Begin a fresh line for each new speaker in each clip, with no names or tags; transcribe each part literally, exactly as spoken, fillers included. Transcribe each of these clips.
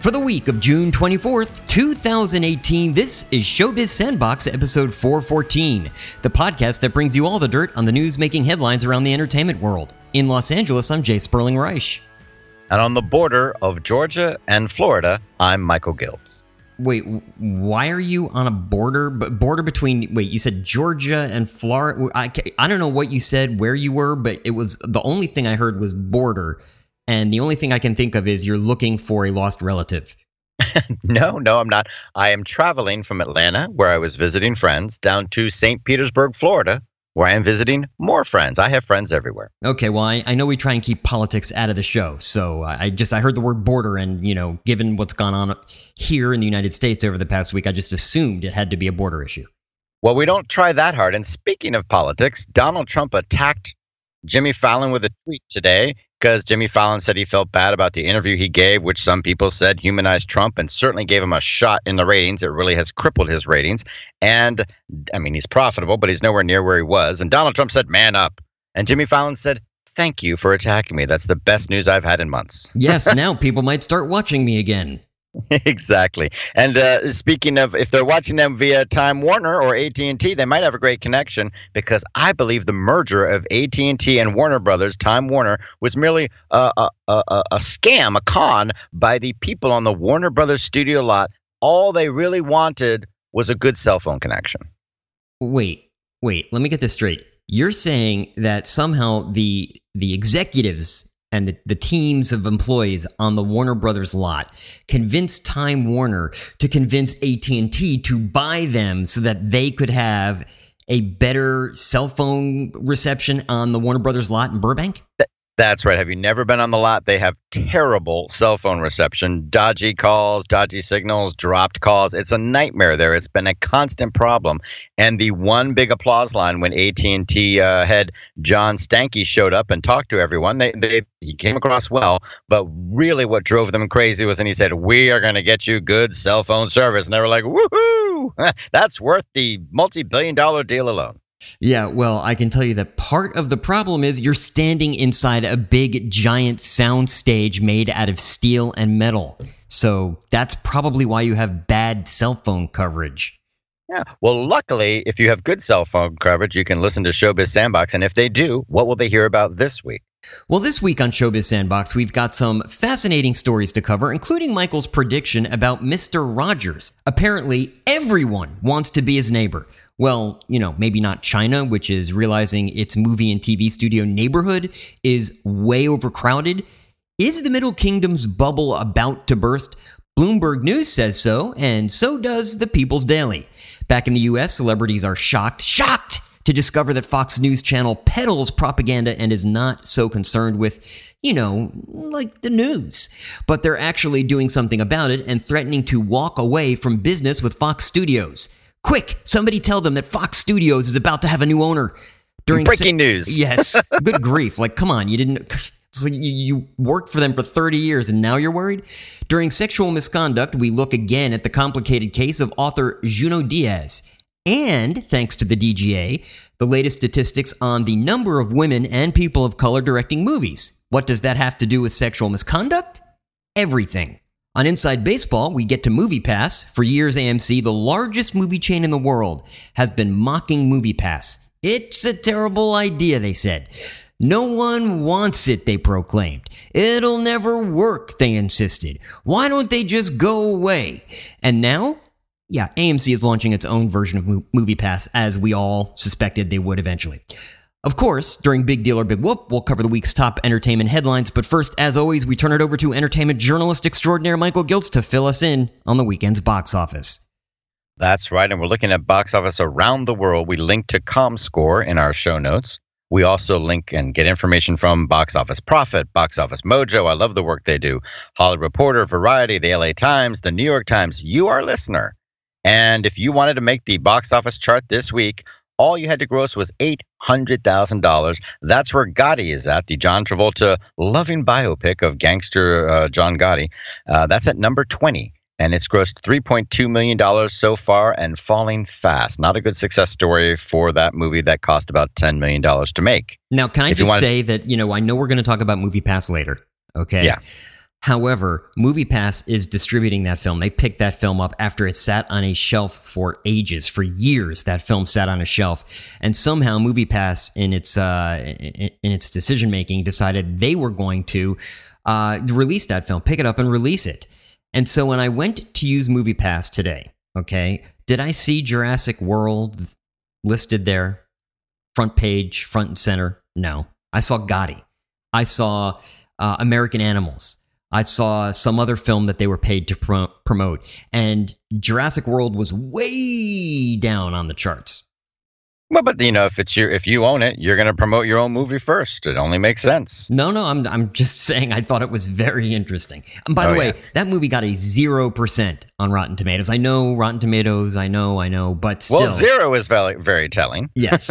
For the week of June twenty-fourth, twenty eighteen, this is Showbiz Sandbox episode four fourteen, the podcast that brings you all the dirt on the news making headlines around the entertainment world. In Los Angeles, I'm Jay Sperling Reich.
And on the border of Georgia and Florida, I'm Michael Giltz.
Wait, why are you on a border? Border between, wait, you said Georgia and Florida? I, I don't know what you said, where you were, but it was, the only thing I heard was border. And the only thing I can think of is you're looking for a lost relative.
no, no, I'm not. I am traveling from Atlanta, where I was visiting friends, down to Saint Petersburg, Florida, where I am visiting more friends. I have friends everywhere.
Okay, well, I, I know we try and keep politics out of the show. So I just, I heard the word border and, you know, given what's gone on here in the United States over the past week, I just assumed it had to be a border issue.
Well, we don't try that hard. And speaking of politics, Donald Trump attacked Jimmy Fallon with a tweet today because Jimmy Fallon said he felt bad about the interview he gave, which some people said humanized Trump and certainly gave him a shot in the ratings. It really has crippled his ratings. And, I mean, he's profitable, but he's nowhere near where he was. And Donald Trump said, man up. And Jimmy Fallon said, thank you for attacking me. That's the best news I've had in months.
Yes, now people might start watching me again.
Exactly. And uh, speaking of, if they're watching them via Time Warner or A T and T, they might have a great connection because I believe the merger of A T and T and Warner Brothers, Time Warner, was merely a, a, a, a scam, a con by the people on the Warner Brothers studio lot. All they really wanted was a good cell phone connection.
Wait, wait, let me get this straight. You're saying that somehow the the executives and the, the teams of employees on the Warner Brothers lot convinced Time Warner to convince A T and T to buy them so that they could have a better cell phone reception on the Warner Brothers lot in Burbank?
That's right. Have you never been on the lot? They have terrible cell phone reception, dodgy calls, dodgy signals, dropped calls. It's a nightmare there. It's been a constant problem. And the one big applause line when A T and T uh, head John Stankey showed up and talked to everyone, they, they he came across well. But really what drove them crazy was when he said, we are going to get you good cell phone service. And they were like, woohoo! That's worth the multi-billion dollar deal alone.
Yeah, well, I can tell you that part of the problem is you're standing inside a big, giant sound stage made out of steel and metal. So that's probably why you have bad cell phone coverage.
Yeah, well, luckily, if you have good cell phone coverage, you can listen to Showbiz Sandbox. And if they do, what will they hear about this week?
Well, this week on Showbiz Sandbox, we've got some fascinating stories to cover, including Michael's prediction about Mister Rogers. Apparently, everyone wants to be his neighbor. Well, you know, maybe not China, which is realizing its movie and T V studio neighborhood is way overcrowded. Is the Middle Kingdom's bubble about to burst? Bloomberg News says so, and so does the People's Daily. Back in the U S, celebrities are shocked, shocked to discover that Fox News Channel peddles propaganda and is not so concerned with, you know, like the news. But they're actually doing something about it and threatening to walk away from business with Fox Studios. Quick, somebody tell them that Fox Studios is about to have a new owner.
During Breaking se- news.
Yes. Good grief. Like, come on. You didn't... It's like you, you worked for them for thirty years and now you're worried? During sexual misconduct, we look again at the complicated case of author Junot Diaz. And, thanks to the D G A, the latest statistics on the number of women and people of color directing movies. What does that have to do with sexual misconduct? Everything. On Inside Baseball, we get to MoviePass. For years, A M C, the largest movie chain in the world, has been mocking MoviePass. It's a terrible idea, they said. No one wants it, they proclaimed. It'll never work, they insisted. Why don't they just go away? And now, yeah, A M C is launching its own version of MoviePass, as we all suspected they would eventually. Of course, during Big Deal or Big Whoop, we'll cover the week's top entertainment headlines, but first, as always, we turn it over to entertainment journalist extraordinaire Michael Giltz to fill us in on the weekend's box office.
That's right, and we're looking at box office around the world. We link to ComScore in our show notes. We also link and get information from Box Office Profit, Box Office Mojo. I love the work they do. Hollywood Reporter, Variety, the L A Times, the New York Times. You, our listener. And if you wanted to make the box office chart this week, all you had to gross was eight hundred thousand dollars. That's where Gotti is at, the John Travolta loving biopic of gangster uh, John Gotti. Uh, that's at number twenty, and it's grossed three point two million dollars so far and falling fast. Not a good success story for that movie that cost about ten million dollars to make.
Now, can I
if
just
wanted-
say that, you know, I know we're going to talk about MoviePass later, okay?
Yeah.
However, MoviePass is distributing that film. They picked that film up after it sat on a shelf for ages, for years. That film sat on a shelf, and somehow MoviePass, in its uh, in, in its decision making, decided they were going to uh, release that film, pick it up and release it. And so when I went to use MoviePass today, okay, did I see Jurassic World listed there, front page, front and center? No, I saw Gotti. I saw uh, American Animals. I saw some other film that they were paid to pro- promote, and Jurassic World was way down on the charts.
Well, but you know, if it's your, if you own it, you're going to promote your own movie first. It only makes sense.
No, no, I'm I'm just saying I thought it was very interesting. And by the
Oh,
way,
yeah.
that movie got a zero percent on Rotten Tomatoes. I know Rotten Tomatoes, I know, I know, but still,
Well, zero is very, very telling.
yes,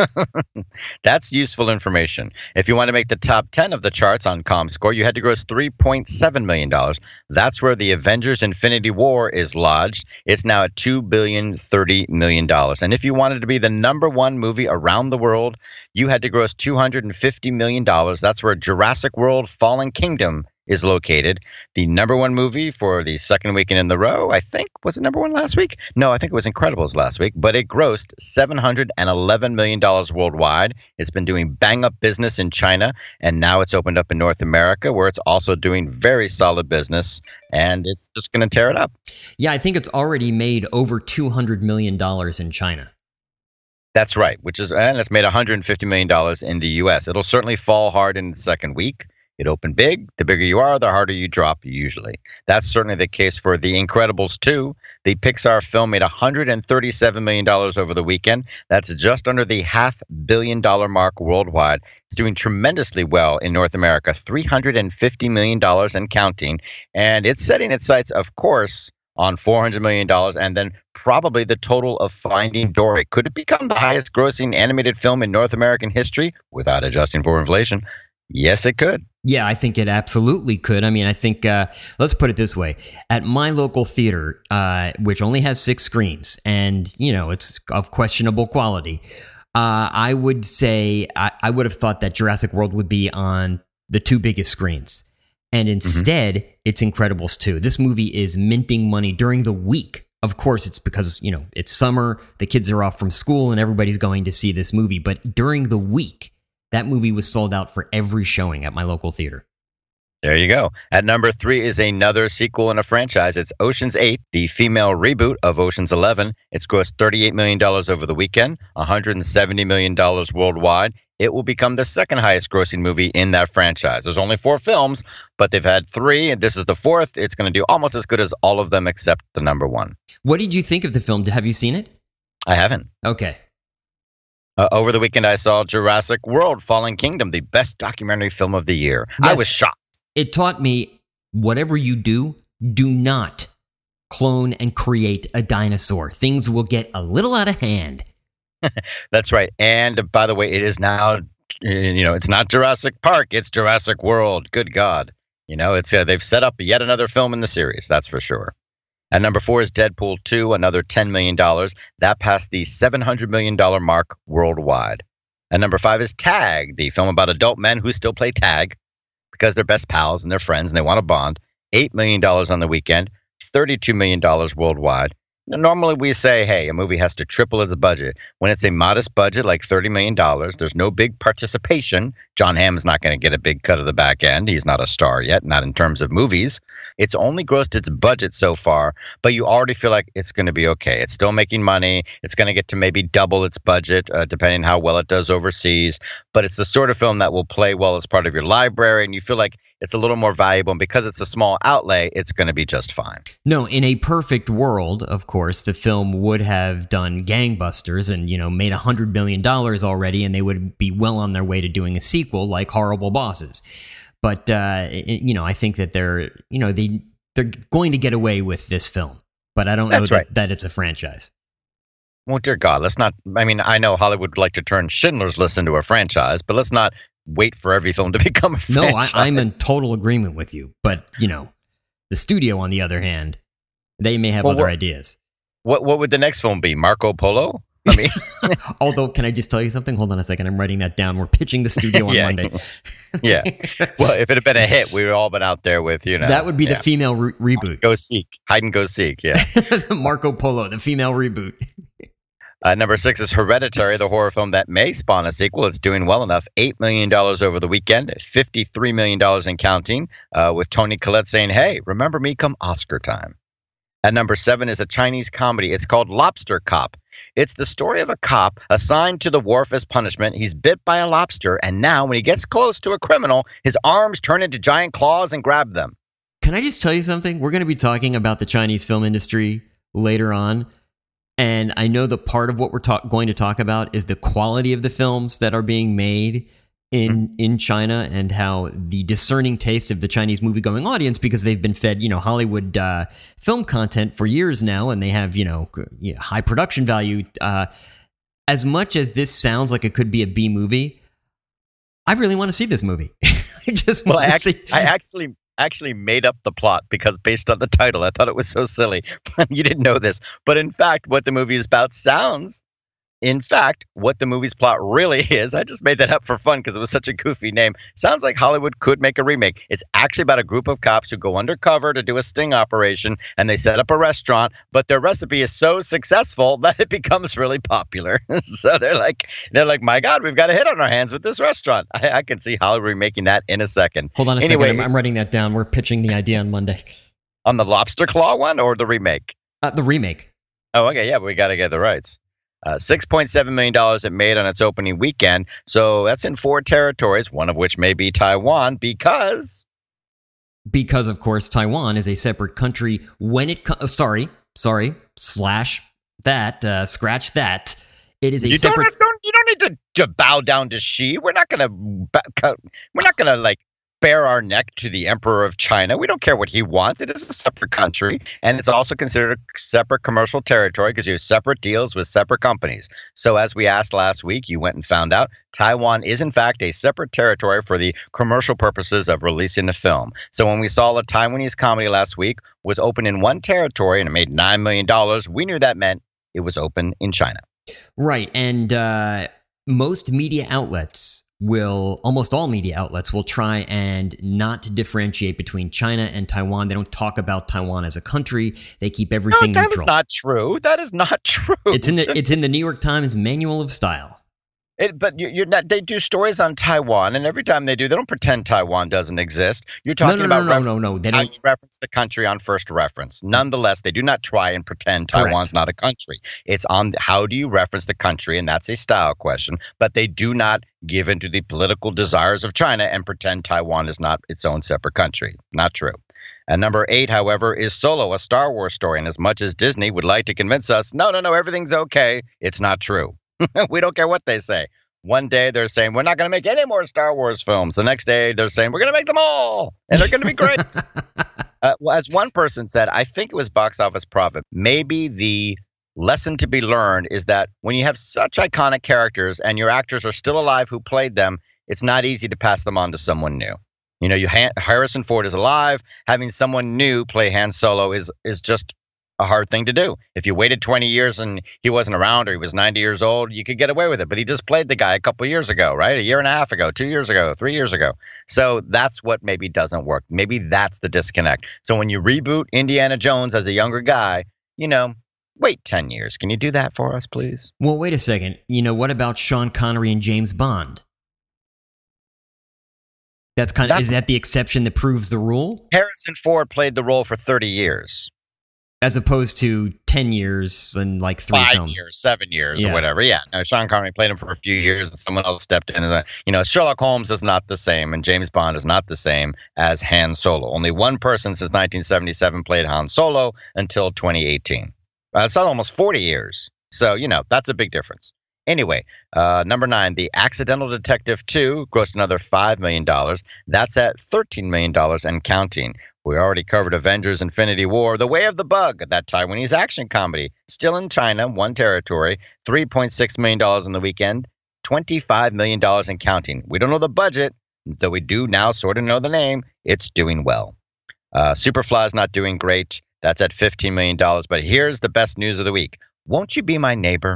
That's useful information. If you want to make the top ten of the charts on ComScore, you had to gross three point seven million dollars. That's where the Avengers Infinity War is lodged. It's now at two billion thirty million dollars. And if you wanted to be the number one movie around the world, you had to gross two hundred fifty million dollars. That's where Jurassic World Fallen Kingdom is located. The number one movie for the second weekend in the row, I think, was it number one last week? No, I think it was Incredibles last week, but it grossed seven hundred eleven million dollars worldwide. It's been doing bang-up business in China, and now it's opened up in North America, where it's also doing very solid business, and it's just going to tear it up.
yeah, I think it's already made over two hundred million dollars in China.
That's right, which is, and it's made one hundred fifty million dollars in the U S. It'll certainly fall hard in the second week. It opened big. The bigger you are, the harder you drop usually. That's certainly the case for The Incredibles two. The Pixar film made one hundred thirty-seven million dollars over the weekend. That's just under the half billion dollar mark worldwide. It's doing tremendously well in North America, three hundred fifty million dollars and counting. And it's setting its sights, of course, on four hundred million dollars, and then probably the total of Finding Dory. Could it become the highest grossing animated film in North American history without adjusting for inflation? Yes, it could.
Yeah, I think it absolutely could. I mean, I think, uh, let's put it this way. At my local theater, uh, which only has six screens, and, you know, it's of questionable quality, uh, I would say, I, I would have thought that Jurassic World would be on the two biggest screens. And instead, mm-hmm. it's Incredibles two. This movie is minting money during the week. Of course, it's because, you know, it's summer, the kids are off from school, and everybody's going to see this movie. But during the week, that movie was sold out for every showing at my local theater.
There you go. At number three is another sequel in a franchise. It's Ocean's eight, the female reboot of Ocean's eleven. It's grossed thirty-eight million dollars over the weekend, one hundred seventy million dollars worldwide. It will become the second highest grossing movie in that franchise. There's only four films, but they've had three, and this is the fourth. It's going to do almost as good as all of them except the number one.
What did you think of the film? Have you seen it?
I haven't.
Okay.
Uh, over the weekend, I saw Jurassic World Fallen Kingdom, the best documentary film of the year.
Yes.
I was shocked.
It taught me, whatever you do, do not clone and create a dinosaur. Things will get a little out of hand.
That's right. And by the way, it is now, you know, it's not Jurassic Park. It's Jurassic World. Good God. You know, it's uh, they've set up yet another film in the series. That's for sure. And number four is Deadpool two, another ten million dollars. That passed the seven hundred million dollars mark worldwide. And number five is Tag, the film about adult men who still play tag because they're best pals and they're friends and they want to bond. eight million dollars on the weekend, thirty-two million dollars worldwide. Now, normally we say, hey, a movie has to triple its budget. When it's a modest budget like thirty million dollars, there's no big participation. John Hamm's not going to get a big cut of the back end. He's not a star yet, not in terms of movies. It's only grossed its budget so far, but you already feel like it's going to be okay. It's still making money. It's going to get to maybe double its budget, uh, depending on how well it does overseas. But it's the sort of film that will play well as part of your library, and you feel like it's a little more valuable. And because it's a small outlay, it's going to be just fine.
No, in a perfect world, of course, the film would have done gangbusters and, you know, made one hundred million dollars already, and they would be well on their way to doing a sequel like Horrible Bosses. But, uh, it, you know, I think that they're, you know, they, they're going to get away with this film. But I don't know that,
right.
that it's a franchise.
Well, dear God, let's not, I mean, I know Hollywood would like to turn Schindler's List into a franchise, but let's not wait for every film to become a franchise.
No, I, I'm in total agreement with you. But, you know, the studio, on the other hand, they may have
well,
other
what,
ideas.
What what would the next film be? Marco Polo? I mean,
although, can I just tell you something? Hold on a second. I'm writing that down. We're pitching the studio on
yeah.
Monday.
yeah. Well, if it had been a hit, we would all been out there with, you know.
That would be
yeah.
the female re- reboot.
Go seek. Hide and go seek. Yeah.
Marco Polo, the female reboot.
Uh, number six is Hereditary, the horror film that may spawn a sequel. It's doing well enough. eight million dollars over the weekend, fifty-three million dollars in counting, uh, with Toni Collette saying, hey, remember me come Oscar time. At number seven is a Chinese comedy. It's called Lobster Cop. It's the story of a cop assigned to the wharf as punishment. He's bit by a lobster, and now when he gets close to a criminal, his arms turn into giant claws and grab them.
Can I just tell you something? We're going to be talking about the Chinese film industry later on, and I know the part of what we're ta- going to talk about is the quality of the films that are being made in mm-hmm. in China, and how the discerning taste of the Chinese movie-going audience, because they've been fed, you know, Hollywood uh, film content for years now, and they have, you know, you know high production value. Uh, as much as this sounds like it could be a B movie, I really want to see this movie. I just
well,
want
I
to
actually,
see.
I actually actually made up the plot because based on the title, I thought it was so silly. You didn't know this, but in fact, what the movie is about sounds. In fact, what the movie's plot really is, I just made that up for fun because it was such a goofy name. Sounds like Hollywood could make a remake. It's actually about a group of cops who go undercover to do a sting operation, and they set up a restaurant, but their recipe is so successful that it becomes really popular. So they're like, they're like, my God, we've got a hit on our hands with this restaurant. I, I can see Hollywood remaking that in a second.
Hold on a
anyway,
second. I'm, I'm writing that down. We're pitching the idea on Monday.
On the Lobster Claw one or the remake?
Uh, the remake.
Oh, okay. Yeah, but we got to get the rights. Uh, six point seven million dollars it made on its opening weekend. So that's in four territories, one of which may be Taiwan, because...
Because, of course, Taiwan is a separate country when it comes... Oh, sorry, sorry, slash that, uh, scratch that. It is a
you
separate...
Don't, don't, you don't need to, to bow down to Xi. We're not going to... We're not going to, like... bare our neck to the Emperor of China. We don't care what he wants. It is a separate country, and it's also considered a separate commercial territory because you have separate deals with separate companies. So as we asked last week, you went and found out Taiwan is in fact a separate territory for the commercial purposes of releasing the film. So when we saw the Taiwanese comedy last week was open in one territory and it made nine million dollars, we knew that meant it was open in China.
Right, and uh, most media outlets will, almost all media outlets will try and not to differentiate between China and Taiwan. They don't talk about Taiwan as a country. They keep everything
no, that
neutral.
That is not true. That is not true.
It's in the it's in the New York Times Manual of Style.
It, but you, you're not. They do stories on Taiwan, and every time they do, they don't pretend Taiwan doesn't exist. You're talking
no, no,
about
no,
ref-
no, no, no. They
how
don't
you reference the country on first reference. Nonetheless, they do not try and pretend Taiwan's
Correct.
not a country. It's on how do you reference the country, and that's a style question. But they do not give into the political desires of China and pretend Taiwan is not its own separate country. Not true. And number eight, however, is Solo, a Star Wars story. And as much as Disney would like to convince us, no, no, no, everything's okay, it's not true. We don't care what they say. One day they're saying, we're not going to make any more Star Wars films. The next day they're saying, we're going to make them all, and they're going to be great. uh, well, as one person said, I think it was Box Office Profit, maybe the lesson to be learned is that when you have such iconic characters and your actors are still alive who played them, it's not easy to pass them on to someone new. You know, you ha- Harrison Ford is alive. Having someone new play Han Solo is is just a hard thing to do. If you waited twenty years and he wasn't around or he was ninety years old, you could get away with it. But he just played the guy a couple of years ago, right? A year and a half ago, two years ago, three years ago. So that's what maybe doesn't work. Maybe that's the disconnect. So when you reboot Indiana Jones as a younger guy, you know, wait ten years. Can you do that for us, please?
Well, wait a second. You know, what about Sean Connery and James Bond? That's kind of,
That's,
is that the exception that proves the rule?
Harrison Ford played the role for thirty years.
As opposed to ten years and like three
Five
films.
years, seven years,
Yeah.
or whatever. Yeah. No, Sean Connery played him for a few years, and someone else stepped in. And, uh, you know, Sherlock Holmes is not the same, and James Bond is not the same as Han Solo. Only one person since nineteen seventy-seven played Han Solo until twenty eighteen. Uh, it's almost forty years. So, you know, that's a big difference. Anyway, uh, number nine, The Accidental Detective two grossed another five million dollars. That's at thirteen million dollars and counting. We already covered Avengers Infinity War, The Way of the Bug, that Taiwanese action comedy. Still in China, one territory, three point six million dollars in the weekend, twenty-five million dollars and counting. We don't know the budget, though we do now sort of know the name. It's doing well. Uh, Superfly is not doing great. That's at fifteen million dollars. But here's the best news of the week. Won't You Be My Neighbor?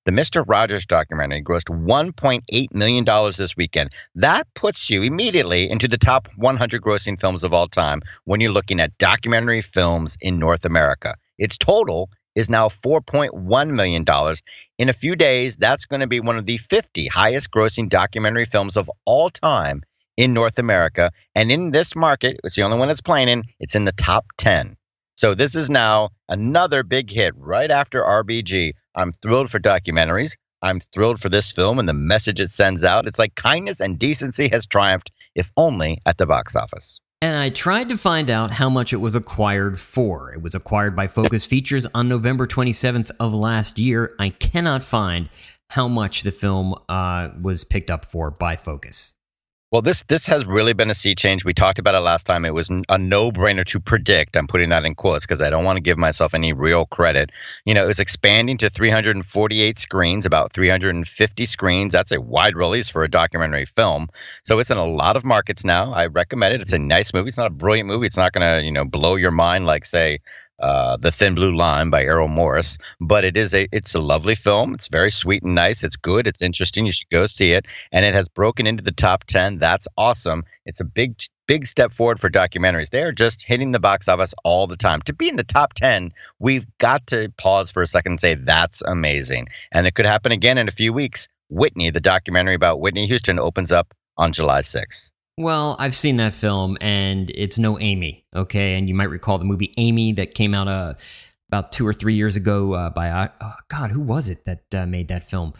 The Mister Rogers documentary grossed one point eight million dollars this weekend. That puts you immediately into the top one hundred grossing films of all time when you're looking at documentary films in North America. Its total is now four point one million dollars. In a few days, that's going to be one of the fifty highest grossing documentary films of all time in North America. And in this market, it's the only one it's playing in, it's in the top ten. So this is now another big hit right after R B G. I'm thrilled for documentaries. I'm thrilled for this film and the message it sends out. It's like kindness and decency has triumphed, if only at the box office.
And I tried to find out how much it was acquired for. It was acquired by Focus Features on November twenty-seventh of last year. I cannot find how much the film uh, was picked up for by Focus.
Well, this this has really been a sea change. We talked about it last time. It was a no-brainer to predict. I'm putting that in quotes because I don't want to give myself any real credit. You know, it was expanding to three hundred forty-eight screens, about three hundred fifty screens. That's a wide release for a documentary film. So it's in a lot of markets now. I recommend it. It's a nice movie. It's not a brilliant movie. It's not going to, you know, blow your mind like, say, Uh, The Thin Blue Line by Errol Morris, but it is a it's a lovely film. It's very sweet and nice. It's good. It's interesting. You should go see it. And it has broken into the top ten. That's awesome. It's a big big step forward for documentaries. They are just hitting the box office all the time. To be in the top ten, we've got to pause for a second and say that's amazing. And it could happen again in a few weeks. Whitney, the documentary about Whitney Houston, opens up on July sixth.
Well, I've seen that film, and it's no Amy, okay? And you might recall the movie Amy that came out uh, about two or three years ago uh, by, uh, oh, God, who was it that uh, made that film?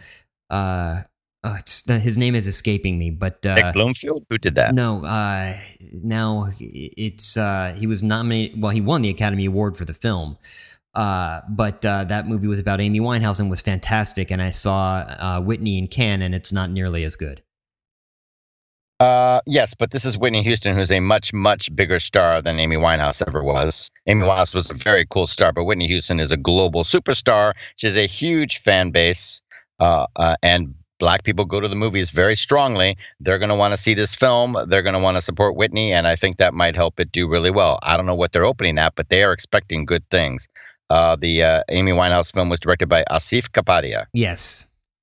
Uh, uh, it's, his name is escaping me, but... Uh,
Nick Bloomfield? Who did that?
No, uh, now it's, uh, he was nominated, well, he won the Academy Award for the film. Uh, but uh, that movie was about Amy Winehouse and was fantastic, and I saw uh, Whitney in Cannes, and it's not nearly as good.
Uh, yes, but this is Whitney Houston, who's a much, much bigger star than Amy Winehouse ever was. Amy Winehouse was a very cool star, but Whitney Houston is a global superstar. She has a huge fan base, uh, uh, and Black people go to the movies very strongly. They're going to want to see this film. They're going to want to support Whitney, and I think that might help it do really well. I don't know what they're opening at, but they are expecting good things. Uh, the uh, Amy Winehouse film was directed by Asif Kapadia.
Yes.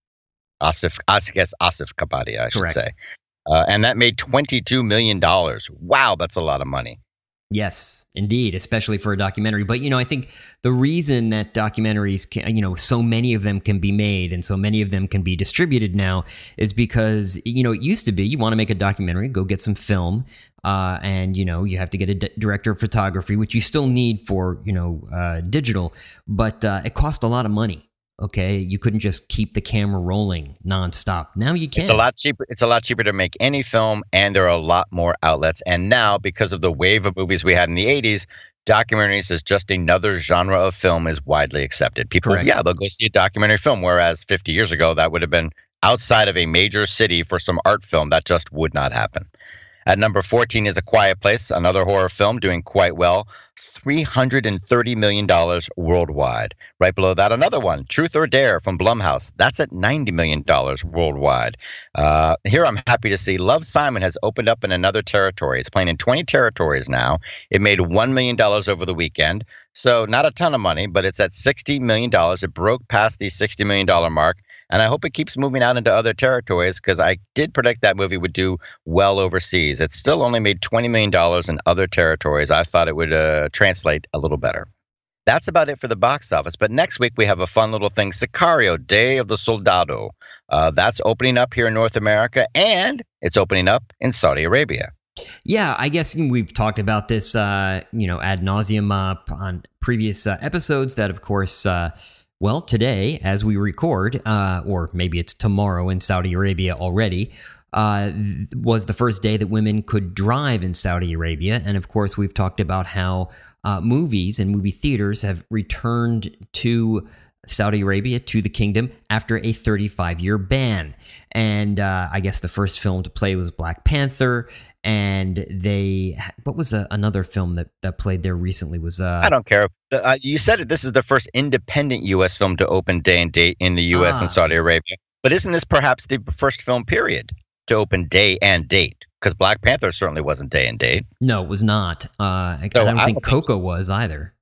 Asif, I guess Asif Kapadia, I should
Correct.
say. Uh, and that made twenty-two million dollars. Wow, that's a lot of money.
Yes, indeed, especially for a documentary. But, you know, I think the reason that documentaries, can, you know, so many of them can be made and so many of them can be distributed now is because, you know, it used to be you want to make a documentary, go get some film, uh, and, you know, you have to get a d- director of photography, which you still need for, you know, uh, digital, but uh, it cost a lot of money. Okay, you couldn't just keep the camera rolling nonstop. Now you can.
It's a lot cheaper. It's a lot cheaper to make any film, and there are a lot more outlets. And now, because of the wave of movies we had in the eighties, documentaries as just another genre of film is widely accepted. People,
Correct.
yeah, they'll go see a documentary film, whereas fifty years ago, that would have been outside of a major city for some art film. That just would not happen. At number fourteen is A Quiet Place, another horror film doing quite well, three hundred thirty million dollars worldwide. Right below that, another one, Truth or Dare from Blumhouse. That's at ninety million dollars worldwide. Uh, here I'm happy to see Love, Simon has opened up in another territory. It's playing in twenty territories now. It made one million dollars over the weekend. So not a ton of money, but it's at sixty million dollars. It broke past the sixty million dollars mark. And I hope it keeps moving out into other territories because I did predict that movie would do well overseas. It's still only made twenty million dollars in other territories. I thought it would uh, translate a little better. That's about it for the box office. But next week, we have a fun little thing, Sicario, Day of the Soldado. Uh, that's opening up here in North America, and it's opening up in Saudi Arabia.
Yeah, I guess we've talked about this, uh, you know, ad nauseum uh, on previous uh, episodes that, of course, uh, well, today, as we record, uh, or maybe it's tomorrow in Saudi Arabia already, uh, was the first day that women could drive in Saudi Arabia. And of course, we've talked about how uh, movies and movie theaters have returned to Saudi Arabia, to the kingdom, after a thirty-five year ban. And uh, I guess the first film to play was Black Panther. And they, what was a, another film that, that played there recently was... Uh,
I don't care. Uh, you said it. This is the first independent U S film to open day and date in the U S ah. and Saudi Arabia. But isn't this perhaps the first film, period, to open day and date? Because Black Panther certainly wasn't day and date.
No, it was not. Uh, I,
so
I don't
I
think
don't
Coco
think so.
was either.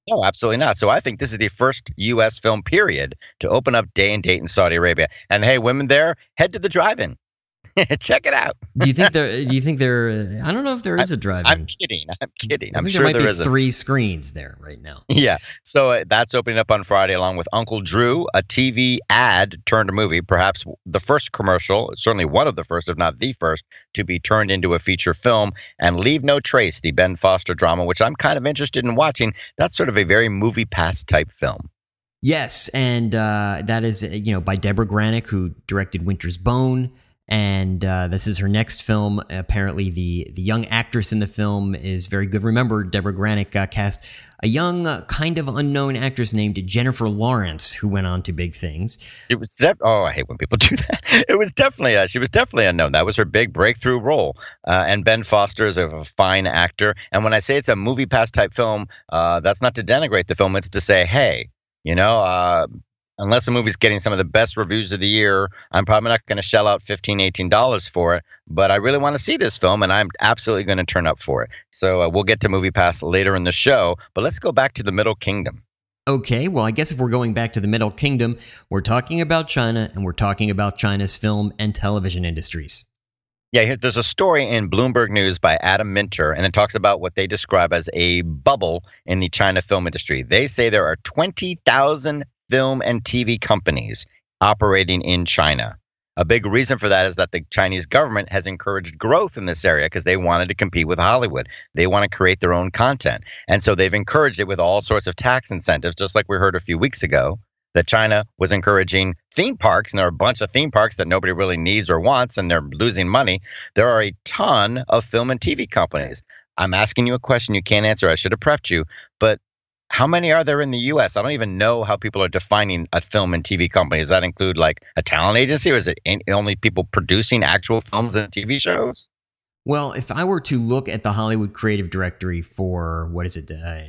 No, absolutely not. So I think this is the first U S film period to open up day and date in Saudi Arabia. And hey, women there, head to the drive-in. Check it out.
Do you think there? Do you think there? I don't know if there is a drive-in.
I'm kidding. I'm kidding.
I
I'm
think
sure
there might
there
be
isn't.
three screens there right now.
Yeah. So uh, that's opening up on Friday along with Uncle Drew, a T V ad turned a movie, perhaps the first commercial, certainly one of the first, if not the first, to be turned into a feature film, and Leave No Trace, the Ben Foster drama, which I'm kind of interested in watching. That's sort of a very movie pass type film.
Yes, and uh, that is, you know, by Deborah Granick, who directed Winter's Bone. And uh, this is her next film. Apparently, the the young actress in the film is very good. Remember, Deborah Granick uh, cast a young, uh, kind of unknown actress named Jennifer Lawrence, who went on to big things.
It was def- oh, I hate when people do that. It was definitely uh, she was definitely unknown. That was her big breakthrough role. Uh, and Ben Foster is a, a fine actor. And when I say it's a movie pass type film, uh, that's not to denigrate the film. It's to say, hey, you know. Uh, Unless a movie's getting some of the best reviews of the year, I'm probably not going to shell out fifteen dollars, eighteen dollars for it. But I really want to see this film, and I'm absolutely going to turn up for it. So uh, we'll get to MoviePass later in the show. But let's go back to the Middle Kingdom.
Okay, well, I guess if we're going back to the Middle Kingdom, we're talking about China, and we're talking about China's film and television industries.
Yeah, here- there's a story in Bloomberg News by Adam Minter, and it talks about what they describe as a bubble in the China film industry. They say there are twenty thousand film and T V companies operating in China. A big reason for that is that the Chinese government has encouraged growth in this area because they wanted to compete with Hollywood. They want to create their own content. And so they've encouraged it with all sorts of tax incentives, just like we heard a few weeks ago, that China was encouraging theme parks, and there are a bunch of theme parks that nobody really needs or wants, and they're losing money. There are a ton of film and T V companies. I'm asking you a question you can't answer. I should have prepped you, but how many are there in the U S? I don't even know how people are defining a film and T V company. Does that include like a talent agency, or is it only people producing actual films and T V shows?
Well, if I were to look at the Hollywood Creative Directory for, what is it, uh,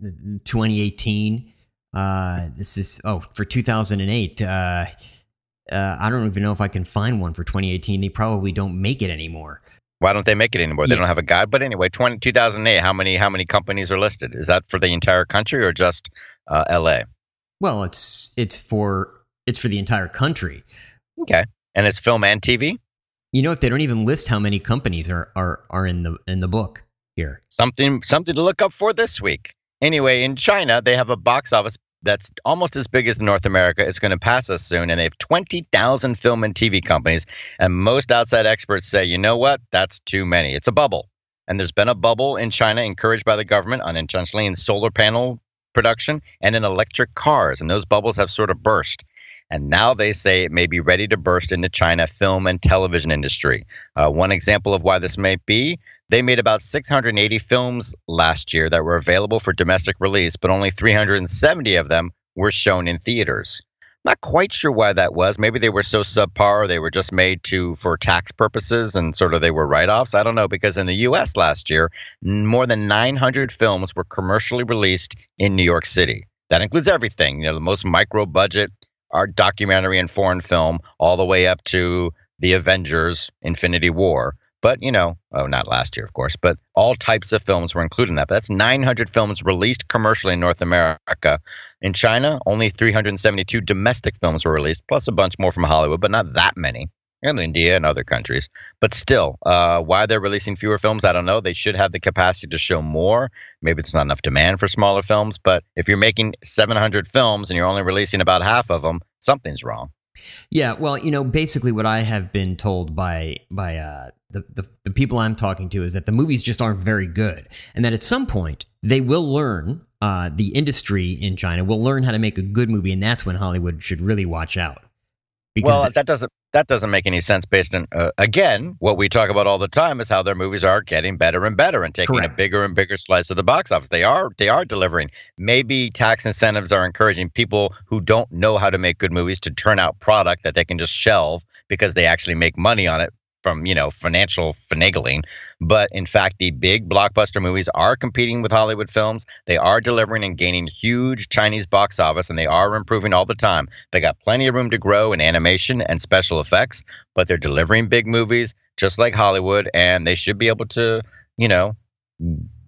twenty eighteen, uh, this is, oh, for two thousand eight, uh, uh, I don't even know if I can find one for twenty eighteen. They probably don't make it anymore.
Why don't they make it anymore? They
Yeah.
don't have a guide. But anyway, twenty, two thousand eight, how many how many companies are listed? Is that for the entire country or just uh, L A?
Well, it's it's for it's for the entire country.
Okay. And it's film and T V?
You know what? They don't even list how many companies are are are in the in the book here.
Something something to look up for this week. Anyway, in China, they have a box office that's almost as big as North America. It's going to pass us soon, and they have twenty thousand film and T V companies, and most outside experts say, you know what, that's too many. It's a bubble, and there's been a bubble in China encouraged by the government unintentionally in solar panel production and in electric cars, and those bubbles have sort of burst. And now they say it may be ready to burst in the China film and television industry. Uh, one example of why this may be, they made about six hundred eighty films last year that were available for domestic release, but only three hundred seventy of them were shown in theaters. Not quite sure why that was. Maybe they were so subpar, or they were just made to for tax purposes and sort of they were write-offs. I don't know, because in the U S last year, n- more than nine hundred films were commercially released in New York City. That includes everything, you know, the most micro-budget art documentary and foreign film, all the way up to the Avengers, Infinity War. But, you know, oh, not last year, of course, but all types of films were included in that. But that's nine hundred films released commercially in North America. In China, only three hundred seventy-two domestic films were released, plus a bunch more from Hollywood, but not that many. And India and other countries. But still, uh, why they're releasing fewer films, I don't know. They should have the capacity to show more. Maybe there's not enough demand for smaller films. But if you're making seven hundred films and you're only releasing about half of them, something's wrong.
Yeah, well, you know, basically what I have been told by by uh, the, the the people I'm talking to is that the movies just aren't very good, and that at some point they will learn. Uh, the industry in China will learn how to make a good movie, and that's when Hollywood should really watch out. Because
Well,
the-
that doesn't that doesn't make any sense based on uh, again what we talk about all the time is how their movies are getting better and better and taking
Correct.
a bigger and bigger slice of the box office. They are they are delivering. Maybe tax incentives are encouraging people who don't know how to make good movies to turn out product that they can just shelve because they actually make money on it from, you know, financial finagling. But in fact, the big blockbuster movies are competing with Hollywood films. They are delivering and gaining huge Chinese box office, and they are improving all the time. They got plenty of room to grow in animation and special effects, but they're delivering big movies just like Hollywood, and they should be able to, you know,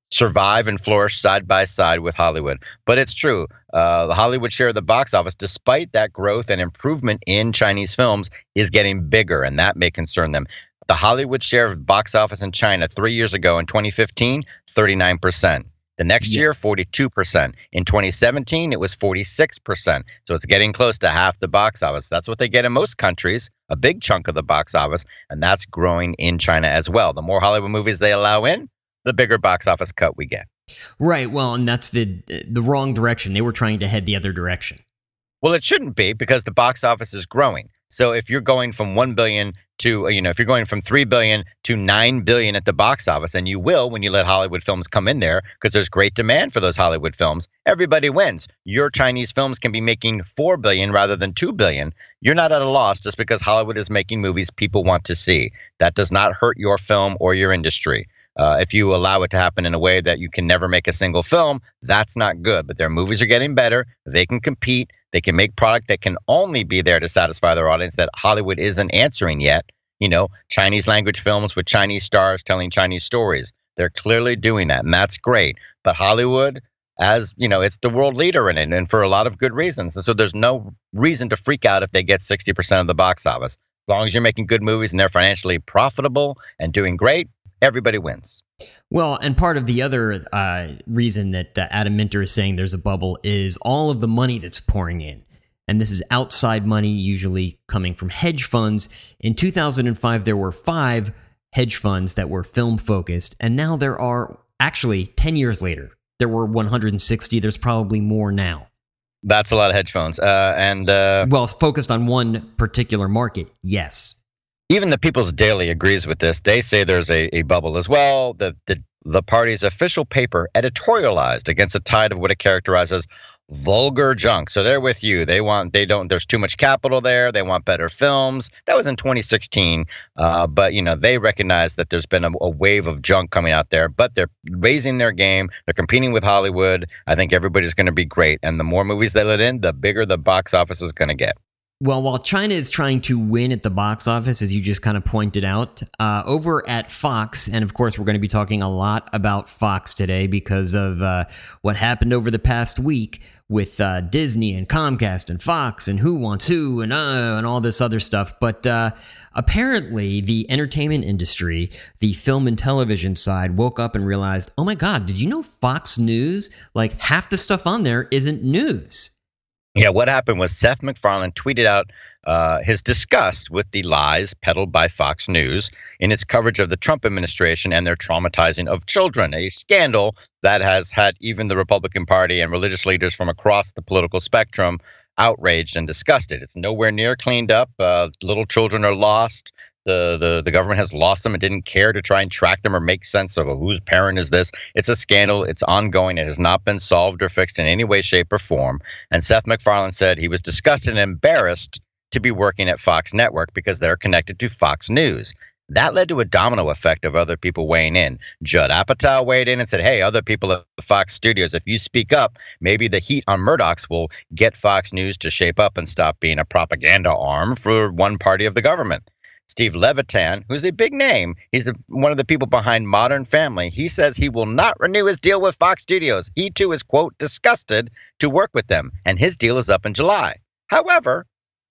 survive and flourish side by side with Hollywood. But it's true. Uh, the Hollywood share of the box office, despite that growth and improvement in Chinese films, is getting bigger, and that may concern them. The Hollywood share of box office in China three years ago in twenty fifteen, thirty-nine percent. The next yeah. year, forty-two percent. In twenty seventeen, it was forty-six percent. So it's getting close to half the box office. That's what they get in most countries, a big chunk of the box office, and that's growing in China as well. The more Hollywood movies they allow in, the bigger box office cut we get.
Right. Well, and that's the the wrong direction. They were trying to head the other direction.
Well, it shouldn't be, because the box office is growing. So if you're going from one billion to, you know, if you're going from three billion to nine billion at the box office, and you will when you let Hollywood films come in there, because there's great demand for those Hollywood films, everybody wins. Your Chinese films can be making four billion rather than two billion. You're not at a loss just because Hollywood is making movies people want to see. That does not hurt your film or your industry. Uh, if you allow it to happen in a way that you can never make a single film, that's not good. But their movies are getting better. They can compete. They can make product that can only be there to satisfy their audience that Hollywood isn't answering yet. You know, Chinese language films with Chinese stars telling Chinese stories. They're clearly doing that, and that's great. But Hollywood, as you know, it's the world leader in it, and for a lot of good reasons. And so there's no reason to freak out if they get sixty percent of the box office. As long as you're making good movies and they're financially profitable and doing great, everybody wins.
Well, and part of the other uh, reason that uh, Adam Minter is saying there's a bubble is all of the money that's pouring in. And this is outside money, usually coming from hedge funds. In two thousand five, there were five hedge funds that were film-focused. And now there are, actually, ten years later, there were one hundred sixty. There's probably more now.
That's a lot of hedge funds. Uh, and uh,
Well, focused on one particular market, yes.
Even the People's Daily agrees with this. They say there's a, a bubble as well. The, the the party's official paper editorialized against a tide of what it characterizes vulgar junk. So they're with you. They want, they don't, there's too much capital there. They want better films. That was in twenty sixteen. Uh, but, you know, they recognize that there's been a, a wave of junk coming out there, but they're raising their game. They're competing with Hollywood. I think everybody's going to be great. And the more movies they let in, the bigger the box office is going to get.
Well, while China is trying to win at the box office, as you just kind of pointed out, uh, over at Fox, and of course we're going to be talking a lot about Fox today because of uh, what happened over the past week with uh, Disney and Comcast and Fox and who wants who and uh, and all this other stuff. But uh, apparently the entertainment industry, the film and television side, woke up and realized, oh my God, did you know Fox News, like half the stuff on there isn't news?
Yeah, what happened was Seth MacFarlane tweeted out uh, his disgust with the lies peddled by Fox News in its coverage of the Trump administration and their traumatizing of children, a scandal that has had even the Republican Party and religious leaders from across the political spectrum outraged and disgusted. It's nowhere near cleaned up. Uh, little children are lost. The, the the government has lost them and didn't care to try and track them or make sense of whose parent is this. It's a scandal. It's ongoing. It has not been solved or fixed in any way, shape, or form. And Seth MacFarlane said he was disgusted and embarrassed to be working at Fox Network because they're connected to Fox News. That led to a domino effect of other people weighing in. Judd Apatow weighed in and said, hey, other people at Fox Studios, if you speak up, maybe the heat on Murdoch's will get Fox News to shape up and stop being a propaganda arm for one party of the government. Steve Levitan, who's a big name, he's a, one of the people behind Modern Family. He says he will not renew his deal with Fox Studios. He, too, is, quote, disgusted to work with them, and his deal is up in July. However,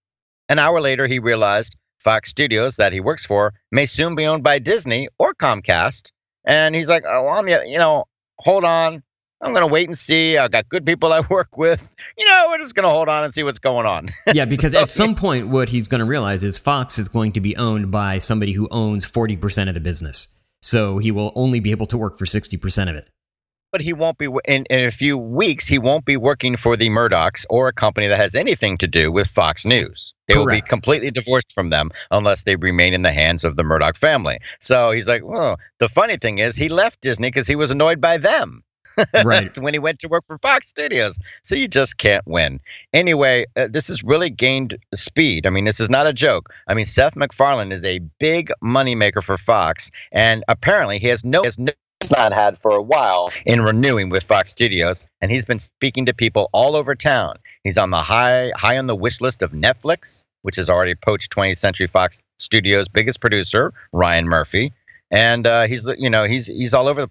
an hour later, he realized Fox Studios that he works for may soon be owned by Disney or Comcast, and he's like, oh, well, I'm, you know, hold on. I'm going to wait and see. I've got good people I work with. You know, we're just going to hold on and see what's going on.
Yeah, because
so,
at some point, what he's going to realize is Fox is going to be owned by somebody who owns forty percent of the business. So he will only be able to work for sixty percent of it.
But he won't be, in, in a few weeks, he won't be working for the Murdochs or a company that has anything to do with Fox News. They Correct. will be completely divorced from them unless they remain in the hands of the Murdoch family. So he's like, well, the funny thing is he left Disney because he was annoyed by them. Right. When he went to work for Fox Studios. So you just can't win. Anyway, uh, this has really gained speed. I mean, this is not a joke. I mean, Seth MacFarlane is a big moneymaker for Fox, and apparently he has no, has no not had for a while in renewing with Fox Studios, and he's been speaking to people all over town. He's on the high high on the wish list of Netflix, which has already poached twentieth Century Fox Studios' biggest producer, Ryan Murphy, and uh, he's you know he's he's all over the place.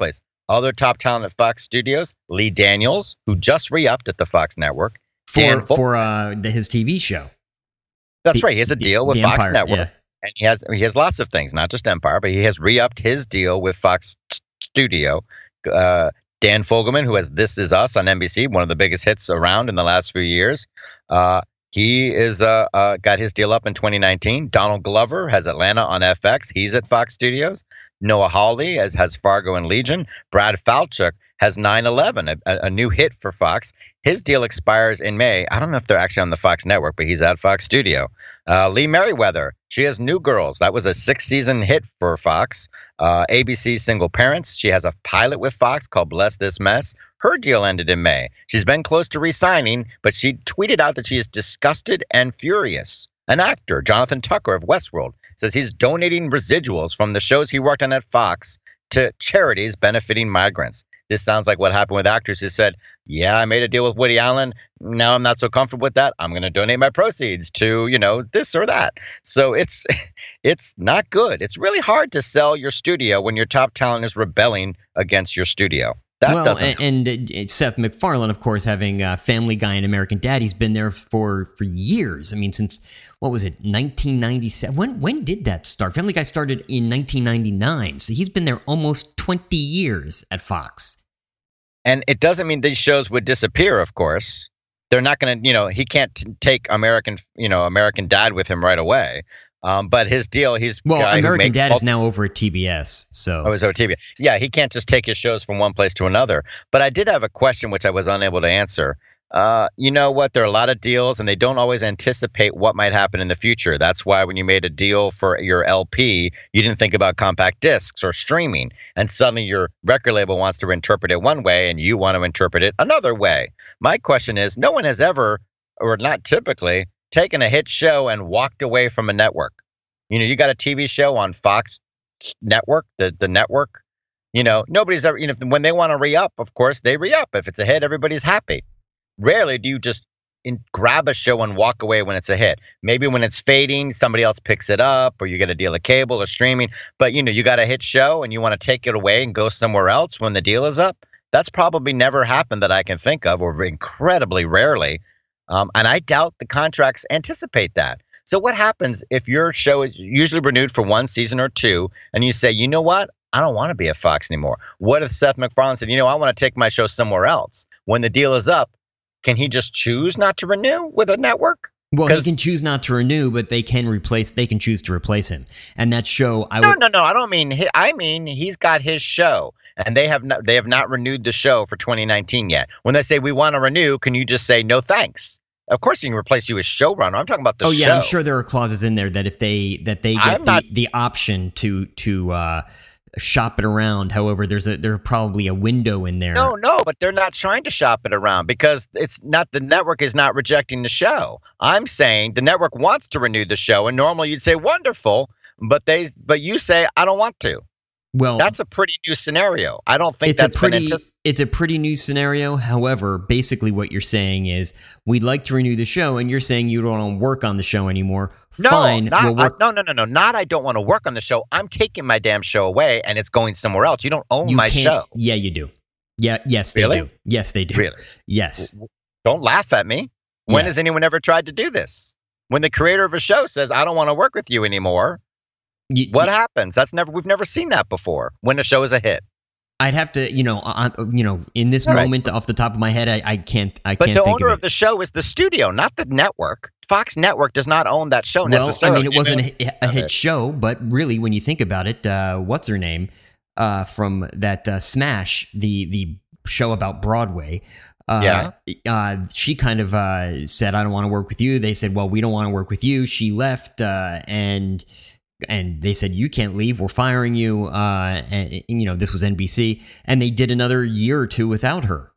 Other top talent at Fox Studios, Lee Daniels, who just re-upped at the Fox network.
For for uh, the, his T V show.
That's
the,
right. He has a deal
the,
with
the
Fox
Empire,
Network.
Yeah.
And he has he has lots of things, not just Empire, but he has re-upped his deal with Fox Studio. Uh, Dan Fogelman, who has This Is Us on N B C, one of the biggest hits around in the last few years. Uh, he is uh, uh, got his deal up in twenty nineteen. Donald Glover has Atlanta on F X. He's at Fox Studios. Noah Hawley has, has Fargo and Legion. Brad Falchuk has nine eleven, a, a new hit for Fox. His deal expires in May. I don't know if they're actually on the Fox network, but he's at Fox Studio. Uh, Lee Merriweather, she has New Girls. That was a six-season hit for Fox. Uh, A B C Single Parents, she has a pilot with Fox called Bless This Mess. Her deal ended in May. She's been close to re-signing, but she tweeted out that she is disgusted and furious. An actor, Jonathan Tucker of Westworld, says he's donating residuals from the shows he worked on at Fox to charities benefiting migrants. This sounds like what happened with actors who said, yeah, I made a deal with Woody Allen. Now I'm not so comfortable with that. I'm going to donate my proceeds to, you know, this or that. So it's it's not good. It's really hard to sell your studio when your top talent is rebelling against your studio. That
well,
doesn't.
And, and uh, Seth MacFarlane, of course, having uh, Family Guy and American Dad, he's been there for, for years. I mean, since, what was it, nineteen ninety-seven? When when did that start? Family Guy started in nineteen ninety-nine, so he's been there almost twenty years at Fox.
And it doesn't mean these shows would disappear, of course. They're not going to, you know, he can't t- take American, you know, American Dad with him right away. Um, but his deal, he's
well,
guy
American
who makes
Dad
all-
is now over at T B S. So
oh, it's over T V. Yeah, he can't just take his shows from one place to another. But I did have a question which I was unable to answer. Uh, you know what? There are a lot of deals, and they don't always anticipate what might happen in the future. That's why when you made a deal for your L P, you didn't think about compact discs or streaming, and suddenly your record label wants to interpret it one way, and you want to interpret it another way. My question is, no one has ever, or not typically, taken a hit show and walked away from a network. You know, you got a T V show on Fox network, the, the network, you know, nobody's ever, you know, when they want to re-up, of course, they re-up. If it's a hit, everybody's happy. Rarely do you just in, grab a show and walk away when it's a hit. Maybe when it's fading, somebody else picks it up, or you get a deal of cable or streaming. But, you know, you got a hit show and you want to take it away and go somewhere else when the deal is up. That's probably never happened that I can think of, or incredibly rarely. Um, and I doubt the contracts anticipate that. So what happens if your show is usually renewed for one season or two, and you say, you know what? I don't want to be at Fox anymore. What if Seth MacFarlane said, you know, I want to take my show somewhere else? When the deal is up, can he just choose not to renew with a network?
Well, he can choose not to renew, but they can replace. They can choose to replace him. And that show, I
no,
would,
no, no. I don't mean. He, I mean he's got his show, and they have not. They have not renewed the show for twenty nineteen yet. When they say we want to renew, can you just say no thanks? Of course, he can replace you as showrunner. I'm talking about the
oh,
show.
yeah, I'm sure there are clauses in there that if they that they get
I'm
the,
not-
the option to to uh, shop it around. However, there's a there's probably a window in there.
No, no, but they're not trying to shop it around because it's not the network is not rejecting the show. I'm saying the network wants to renew the show, and normally you'd say wonderful, but they but you say I don't want to.
Well,
That's a pretty new scenario. I don't think
it's
that's
a pretty
been antici-
it's a pretty new scenario. However, basically what you're saying is we'd like to renew the show, and you're saying you don't want to work on the show anymore.
No,
Fine,
not,
we'll work.
I, no, no, no, no. Not I don't want to work on the show. I'm taking my damn show away, and it's going somewhere else. You don't own
you
my
can't-
show.
Yeah, you do. Yeah, yes, they
Really?
do. Yes, they do.
Really?
Yes.
Don't laugh at me. When
Yeah.
has anyone ever tried to do this? When the creator of a show says, I don't want to work with you anymore,
You-
what happens? That's never we've never seen that before when a show is a hit.
I'd have to, you know, I, you know, in this
All right.
moment, off the top of my head, I, I can't, I
But
can't
the
think
owner
of
of,
it.
the show is the studio, not the network. Fox Network does not own that show
Well, I
necessarily.
mean, it wasn't a, a hit
Okay.
show, but really, when you think about it, uh, what's her name uh, from that uh, Smash, the the show about Broadway? Uh,
Yeah.
uh, she kind of uh, said, "I don't want to work with you." They said, "Well, we don't want to work with you." She left, uh, and and they said, "You can't leave. We're firing you." Uh, and, and, you know, this was N B C, and they did another year or two without her,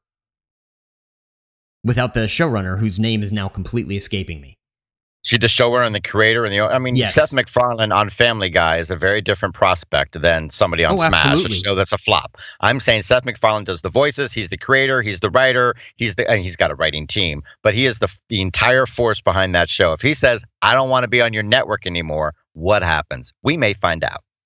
without the showrunner, whose name is now completely escaping me.
She the showrunner and the creator and the I mean
Yes.
Seth MacFarlane on Family Guy is a very different prospect than somebody on
Oh,
Smash,
absolutely.
a show that's a flop. I'm saying Seth MacFarlane does the voices, he's the creator, he's the writer, he's the and he's got a writing team, but he is the the entire force behind that show. If he says, I don't want to be on your network anymore, what happens? We may find out.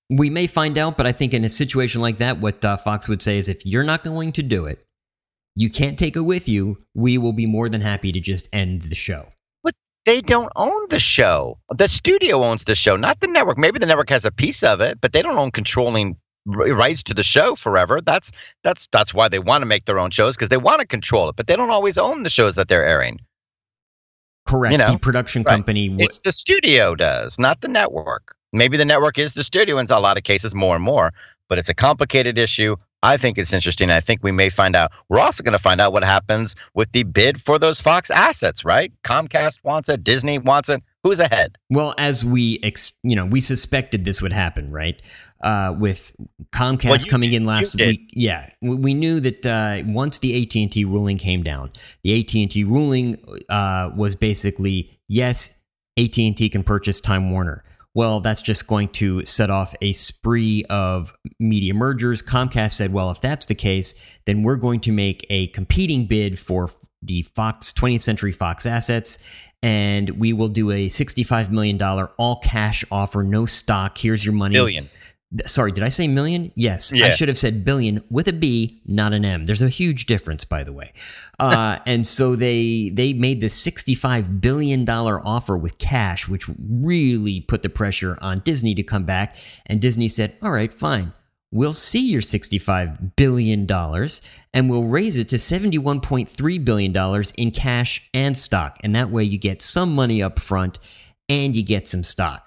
We may find out, but I think in a situation like that, what uh, Fox would say is if you're not going to do it, you can't take it with you, we will be more than happy to just end the show.
But they don't own the show. The studio owns the show, not the network. Maybe the network has a piece of it, but they don't own controlling rights to the show forever. That's that's that's why they want to make their own shows, because they want to control it, but they don't always own the shows that they're airing.
Correct.
You know?
The production
Right.
company. W-
It's the studio does, not the network. Maybe the network is the studio in a lot of cases, more and more, but it's a complicated issue. I think it's interesting. I think we may find out. We're also going to find out what happens with the bid for those Fox assets, right? Comcast wants it. Disney wants it. Who's ahead?
Well, as we, ex- you know, we suspected this would happen, right? Uh, with Comcast
Well, you-
coming in last
you did.
week, yeah, we, we knew that uh, once the A T and T ruling came down, the A T and T ruling uh, was basically yes, A T and T can purchase Time Warner. Well, that's just going to set off a spree of media mergers. Comcast said, well, if that's the case, then we're going to make a competing bid for the Fox twentieth Century Fox assets, and we will do a sixty-five million dollars all-cash offer, no stock. Here's your money.
Billion.
Th- Sorry, did I say million? Yes. I
Yeah.
should have said billion with a B, not an M. There's a huge difference, by the way. Uh, and so they they made this sixty-five billion dollars offer with cash, which really put the pressure on Disney to come back. And Disney said, all right, fine. We'll see your sixty-five billion dollars and we'll raise it to seventy-one point three billion dollars in cash and stock. And that way you get some money up front and you get some stock.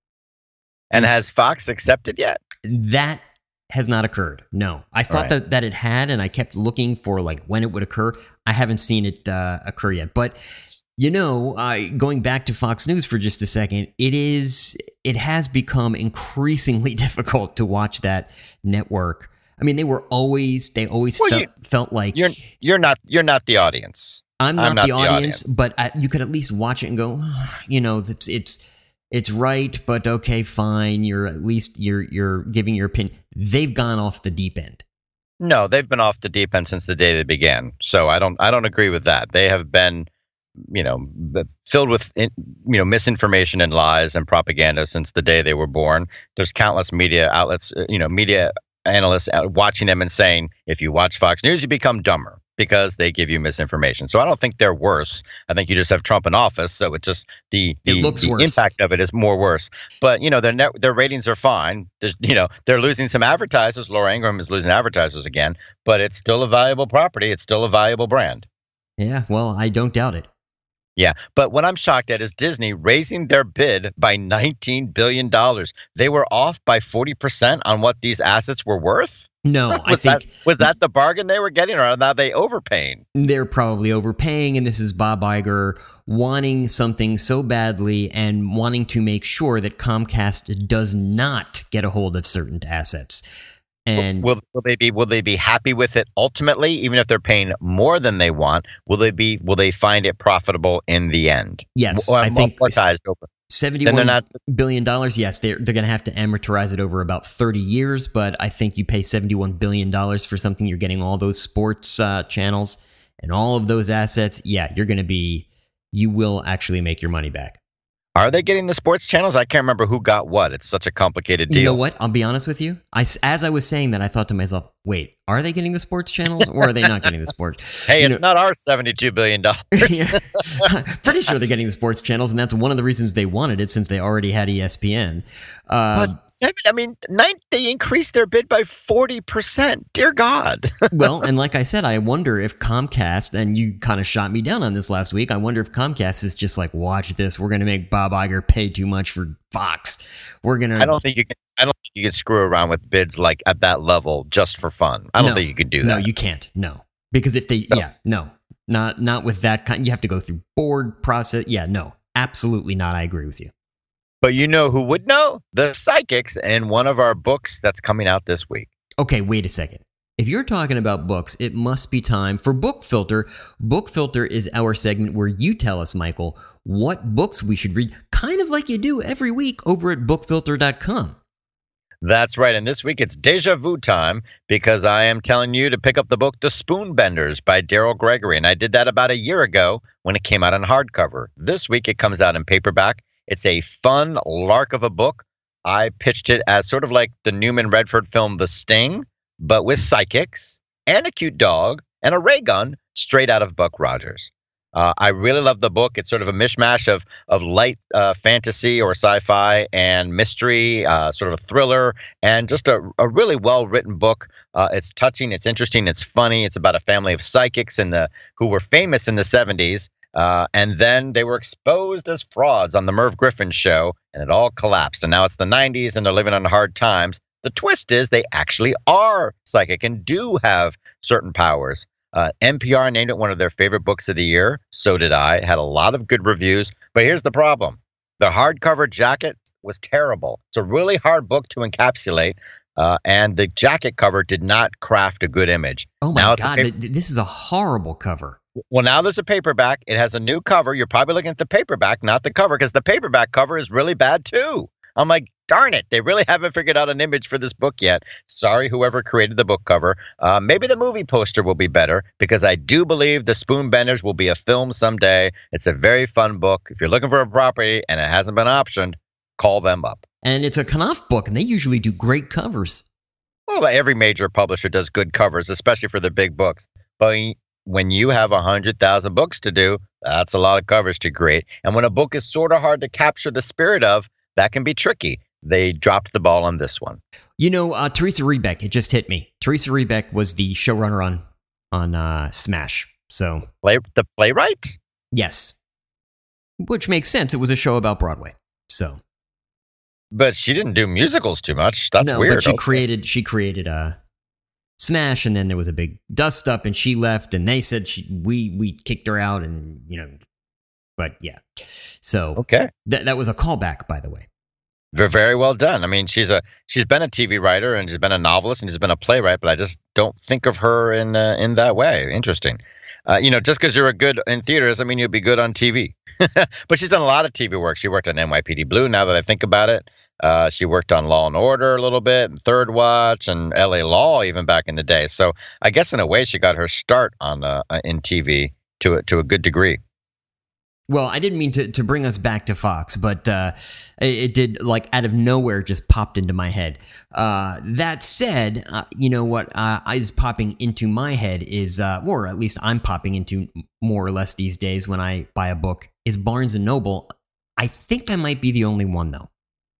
And has Fox accepted yet?
That has not occurred. No. I thought
Right.
that, that it had, and I kept looking for like when it would occur. I haven't seen it uh, occur yet. But, you know, uh, going back to Fox News for just a second, it is it has become increasingly difficult to watch that network. I mean, they were always they always
Well,
felt,
you-
felt like
You're you're not you're not the audience.
I'm not,
I'm not
the,
the
audience,
audience.
but I, you could at least watch it and go, you know, it's it's it's right, but okay, fine. You're at least you're you're giving your opinion. They've gone off the deep end.
No, they've been off the deep end since the day they began. So I don't I don't agree with that. They have been, you know, b- filled with in, you know misinformation and lies and propaganda since the day they were born. There's countless media outlets, uh, you know, media analysts out watching them and saying, if you watch Fox News, you become dumber because they give you misinformation. So I don't think they're worse. I think you just have Trump in office, so it just the the,
It looks
the
worse.
impact of it is more worse. But you know their net, their ratings are fine. There's, you know they're losing some advertisers. Laura Ingraham is losing advertisers again, but it's still a valuable property. It's still a valuable brand.
Yeah, well, I don't doubt it.
Yeah, but what I'm shocked at is Disney raising their bid by nineteen billion dollars. They were off by forty percent on what these assets were worth.
No, I
Was
think
that was that the bargain they were getting, or are they overpaying?
they're probably overpaying, and this is Bob Iger wanting something so badly and wanting to make sure that Comcast does not get a hold of certain assets. And
will will they be will they be happy with it ultimately, even if they're paying more than they want? Will they be will they find it profitable in the end?
yes,
Or
I think
amortized over- Then
seventy-one
they're not.
billion dollars. Yes, they're they're going to have to amortize it over about thirty years. But I think you pay seventy-one billion dollars for something. You're getting all those sports uh, channels and all of those assets. Yeah, you're going to be. You will actually make your money back.
Are they getting the sports channels? I can't remember who got what. It's such a complicated deal.
You know what? I'll be honest with you. I, as I was saying that, I thought to myself, wait, are they getting the sports channels or are they not getting the sports?
Hey,
You
it's
know-
not our seventy-two billion dollars.
Yeah. Pretty sure they're getting the sports channels, and that's one of the reasons they wanted it since they already had E S P N. Uh,
But seven, I mean, nine, they increased their bid by forty percent. Dear God.
well, and like I said, I wonder if Comcast, and you kind of shot me down on this last week, I wonder if Comcast is just like, watch this, we're going to make Bob Iger pay too much for Fox. We're going to...
I don't think you can. I don't think you can screw around with bids like at that level just for fun. I don't
No.
think you can do
No,
that.
you can't. No. Because if they...
No.
Yeah, no. Not not with that kind... You have to go through board process. Yeah, no. Absolutely not. I agree with you.
But you know who would know? The psychics in one of our books that's coming out this week.
Okay, wait a second. If you're talking about books, it must be time for Book Filter. Book Filter is our segment where you tell us, Michael, what books we should read, kind of like you do every week over at book filter dot com.
That's right. And this week it's deja vu time because I am telling you to pick up the book The Spoonbenders by Daryl Gregory. And I did that about a year ago when it came out on hardcover. This week it comes out in paperback. It's a fun lark of a book I pitched it as sort of like the Newman Redford film The Sting, but with psychics and a cute dog and a ray gun straight out of Buck Rogers. Uh, I really love the book. It's sort of a mishmash of of light uh, fantasy or sci-fi and mystery, uh, sort of a thriller, and just a, a really well-written book. Uh, it's touching, it's interesting, it's funny. It's about a family of psychics in the who were famous in the seventies, uh, and then they were exposed as frauds on the Merv Griffin show, and it all collapsed. And now it's the nineties, and they're living on hard times. The twist is they actually are psychic and do have certain powers. Uh, N P R named it one of their favorite books of the year. So did I. It had a lot of good reviews. But here's the problem. The hardcover jacket was terrible. It's a really hard book to encapsulate. Uh, and the jacket cover did not craft a good image.
Oh, my
now it's
God.
a pa-
This is a horrible cover.
well, now there's a paperback. It has a new cover. You're probably looking at the paperback, not the cover, because the paperback cover is really bad, too. I'm like, darn it. They really haven't figured out an image for this book yet. Sorry, whoever created the book cover. Uh, maybe the movie poster will be better, because I do believe The Spoonbenders will be a film someday. It's a very fun book. If you're looking for a property and it hasn't been optioned, call them up.
And it's a Knopf book, and they usually do great covers.
Well, every major publisher does good covers, especially for the big books. But when you have one hundred thousand books to do, that's a lot of covers to create. And when a book is sort of hard to capture the spirit of, that can be tricky. They dropped the ball on this one.
You know, uh, Teresa Rebeck, it just hit me. Teresa Rebeck was the showrunner on on uh, Smash. So
Play, the playwright?
yes, which makes sense. It was a show about Broadway. So,
But she didn't do musicals too much. That's
no,
weird.
but she
Okay.
created she created uh, Smash, and then there was a big dust up, and she left, and they said she, we we kicked her out, and you know, but yeah. So
Okay.
that that was a callback, by the way.
They're very well done. I mean, she's a she's been a T V writer and she's been a novelist and she's been a playwright, but I just don't think of her in uh, in that way. Interesting. Uh, you know, just because you're a good in theater doesn't mean you'll be good on T V. But she's done a lot of T V work. She worked on N Y P D Blue. Now that I think about it, uh, she worked on Law and Order a little bit, and Third Watch, and L A Law even back in the day. So I guess in a way, she got her start on uh, in T V to a, to a good degree.
Well, I didn't mean to, to bring us back to Fox, but uh, it, it did, like, out of nowhere, just popped into my head. Uh, that said, uh, you know what uh, is popping into my head is, uh, or at least I'm popping into more or less these days when I buy a book, is Barnes and Noble. I think I might be the only one, though.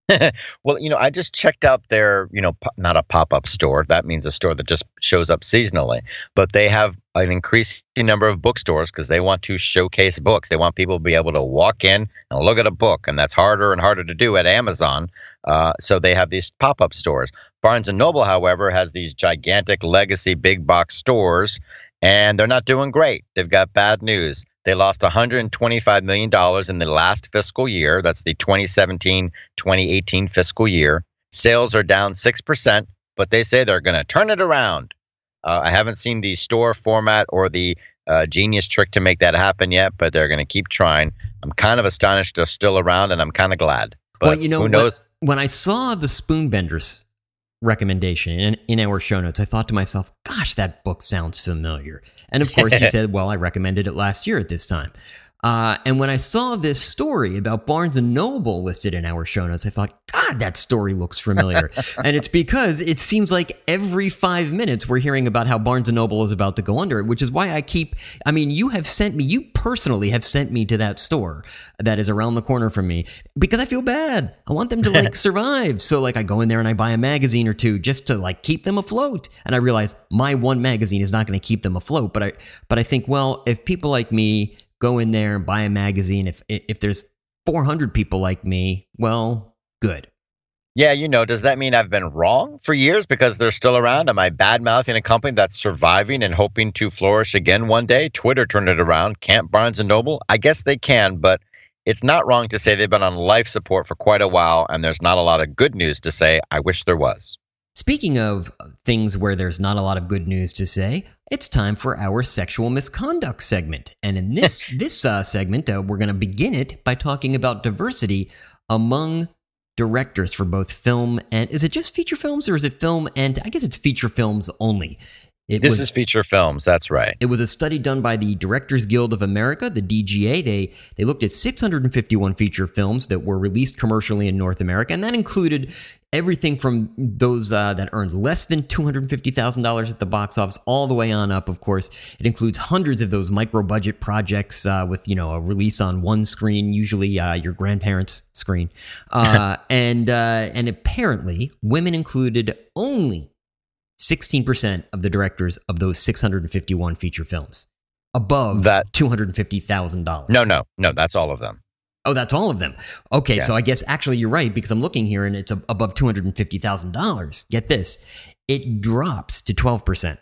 Well, you know, I just checked out their, you know, po- not a pop-up store. That means a store that just shows up seasonally. But they have an increasing number of bookstores because they want to showcase books. They want people to be able to walk in and look at a book, and that's harder and harder to do at Amazon. Uh, so they have these pop-up stores. Barnes and Noble, however, has these gigantic legacy big box stores, and they're not doing great. They've got bad news. They lost one hundred twenty-five million dollars in the last fiscal year. That's the twenty seventeen twenty eighteen fiscal year. Sales are down six percent, but they say they're going to turn it around. Uh, I haven't seen the store format or the uh, genius trick to make that happen yet, but they're going to keep trying. I'm kind of astonished they're still around, and I'm kind of glad. But
well, you know,
who knows?
When, when I saw the Spoonbenders recommendation in, in our show notes, I thought to myself, gosh, that book sounds familiar. And of course, you said, well, I recommended it last year at this time. Uh, and when I saw this story about Barnes and Noble listed in our show notes, I thought, God, that story looks familiar. And it's because it seems like every five minutes we're hearing about how Barnes and Noble is about to go under, which is why I keep, I mean, you have sent me, you personally have sent me to that store that is around the corner from me because I feel bad. I want them to like survive. So like I go in there and I buy a magazine or two just to like keep them afloat. And I realize my one magazine is not going to keep them afloat. But I, but I think, well, if people like me go in there and buy a magazine, if if there's four hundred people like me, well, good.
Yeah, you know, does that mean I've been wrong for years because they're still around? Am I bad-mouthing a company that's surviving and hoping to flourish again one day? Twitter turned it around. Can't Barnes and Noble? I guess they can, but it's not wrong to say they've been on life support for quite a while, and there's not a lot of good news to say. I wish there was.
Speaking of things where there's not a lot of good news to say, it's time for our sexual misconduct segment. And in this this uh, segment, uh, we're going to begin it by talking about diversity among directors for both film and... Is it just feature films or is it film and... I guess it's feature films only. It
this
was,
is feature films. That's right.
It was a study done by the Directors Guild of America, the D G A. They they looked at six hundred fifty-one feature films that were released commercially in North America, and that included everything from those uh, that earned less than two hundred fifty thousand dollars at the box office all the way on up. Of course, it includes hundreds of those micro-budget projects uh, with, you know, a release on one screen, usually uh, your grandparents' screen. Uh, and uh, and apparently, women included only sixteen percent of the directors of those six hundred fifty-one feature films, above
that
two hundred fifty thousand dollars.
No, no, no, that's all of them.
Oh, that's all of them. Okay,
Yeah.
so I guess actually you're right, because I'm looking here and it's a, above two hundred fifty thousand dollars. Get this, it drops to twelve percent.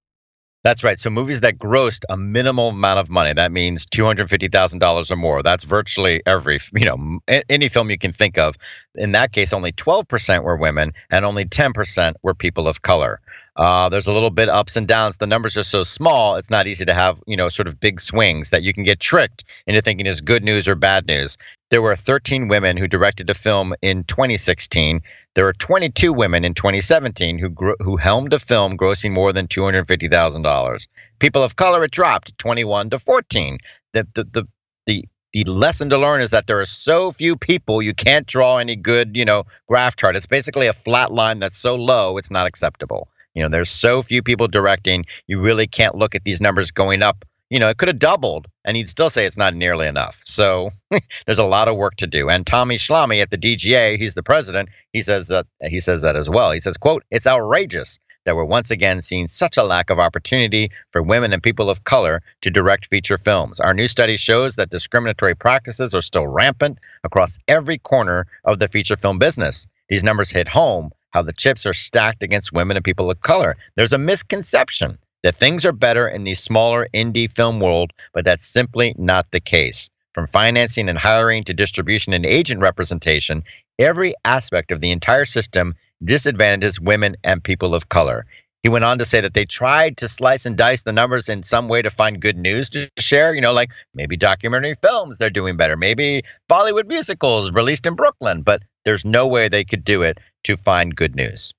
That's right. So movies that grossed a minimal amount of money, that means two hundred fifty thousand dollars or more. That's virtually every, you know, a- any film you can think of. In that case, only twelve percent were women and only ten percent were people of color. Uh, there's a little bit ups and downs. The numbers are so small, it's not easy to have, you know, sort of big swings that you can get tricked into thinking is good news or bad news. There were thirteen women who directed a film in twenty sixteen. There were twenty-two women in twenty seventeen who gro- who helmed a film grossing more than two hundred fifty thousand dollars. People of color, it dropped twenty-one to fourteen. The, the, the, the, the lesson to learn is that there are so few people, you can't draw any good, you know, graph chart. It's basically a flat line that's so low, it's not acceptable. You know, there's so few people directing, you really can't look at these numbers going up. You know, it could have doubled, and you'd still say it's not nearly enough. So there's a lot of work to do. And Tommy Schlamme at the D G A, he's the president, he says that he says that as well. He says, quote, "It's outrageous that we're once again seeing such a lack of opportunity for women and people of color to direct feature films. Our new study shows that discriminatory practices are still rampant across every corner of the feature film business. These numbers hit home how the chips are stacked against women and people of color. There's a misconception that things are better in the smaller indie film world, but that's simply not the case. From financing and hiring to distribution and agent representation, every aspect of the entire system disadvantages women and people of color." He went on to say that they tried to slice and dice the numbers in some way to find good news to share, you know, like maybe documentary films, they're doing better, maybe Bollywood musicals released in Brooklyn, but there's no way they could do it to find good news.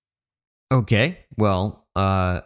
Okay, well, uh,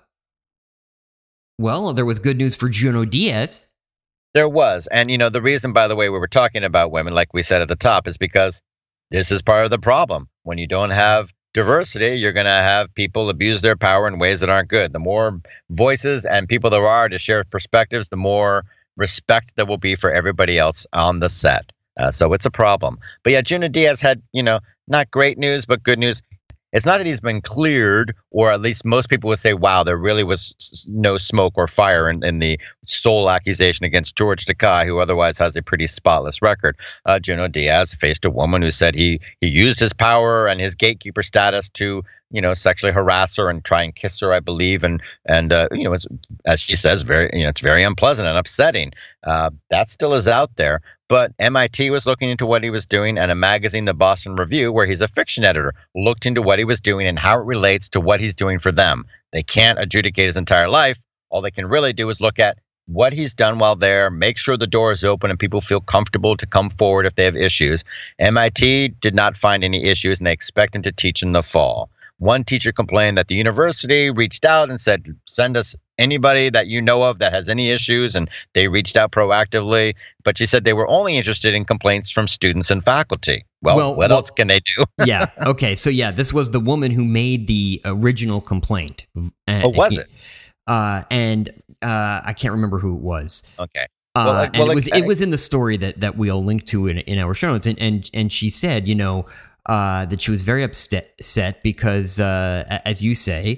well, there was good news for Junot Diaz.
There was. And, you know, the reason, by the way, we were talking about women, like we said at the top, is because this is part of the problem. When you don't have diversity, you're going to have people abuse their power in ways that aren't good. The more voices and people there are to share perspectives, the more respect there will be for everybody else on the set. Uh, so it's a problem. But yeah, Junot Diaz had, you know, not great news, but good news. It's not that he's been cleared, or at least most people would say, wow, there really was no smoke or fire in, in the sole accusation against George Takei, who otherwise has a pretty spotless record. Uh, Junot Diaz faced a woman who said he he used his power and his gatekeeper status to, you know, sexually harass her and try and kiss her, I believe. And, and uh, you know, it's, as she says, very, you know, it's very unpleasant and upsetting. Uh, that still is out there. But M I T was looking into what he was doing, and a magazine, the Boston Review, where he's a fiction editor, looked into what he was doing and how it relates to what he's doing for them. They can't adjudicate his entire life. All they can really do is look at what he's done while there, make sure the door is open and people feel comfortable to come forward if they have issues. M I T did not find any issues, and they expect him to teach in the fall. One teacher complained that the university reached out and said, send us anybody that you know of that has any issues, and they reached out proactively. But she said they were only interested in complaints from students and faculty. Well,
Well,
what
well-
else can they do?
Yeah, okay, so yeah, this was the woman who made the original complaint.
Oh, was it?
Uh, and uh, I can't remember who it was.
Okay.
Uh,
Well,
and
well,
it was
okay.
it was in the story that, that we'll link to in, in our show notes. And, and, and she said, you know, uh, that she was very upset upset because, uh, a- as you say,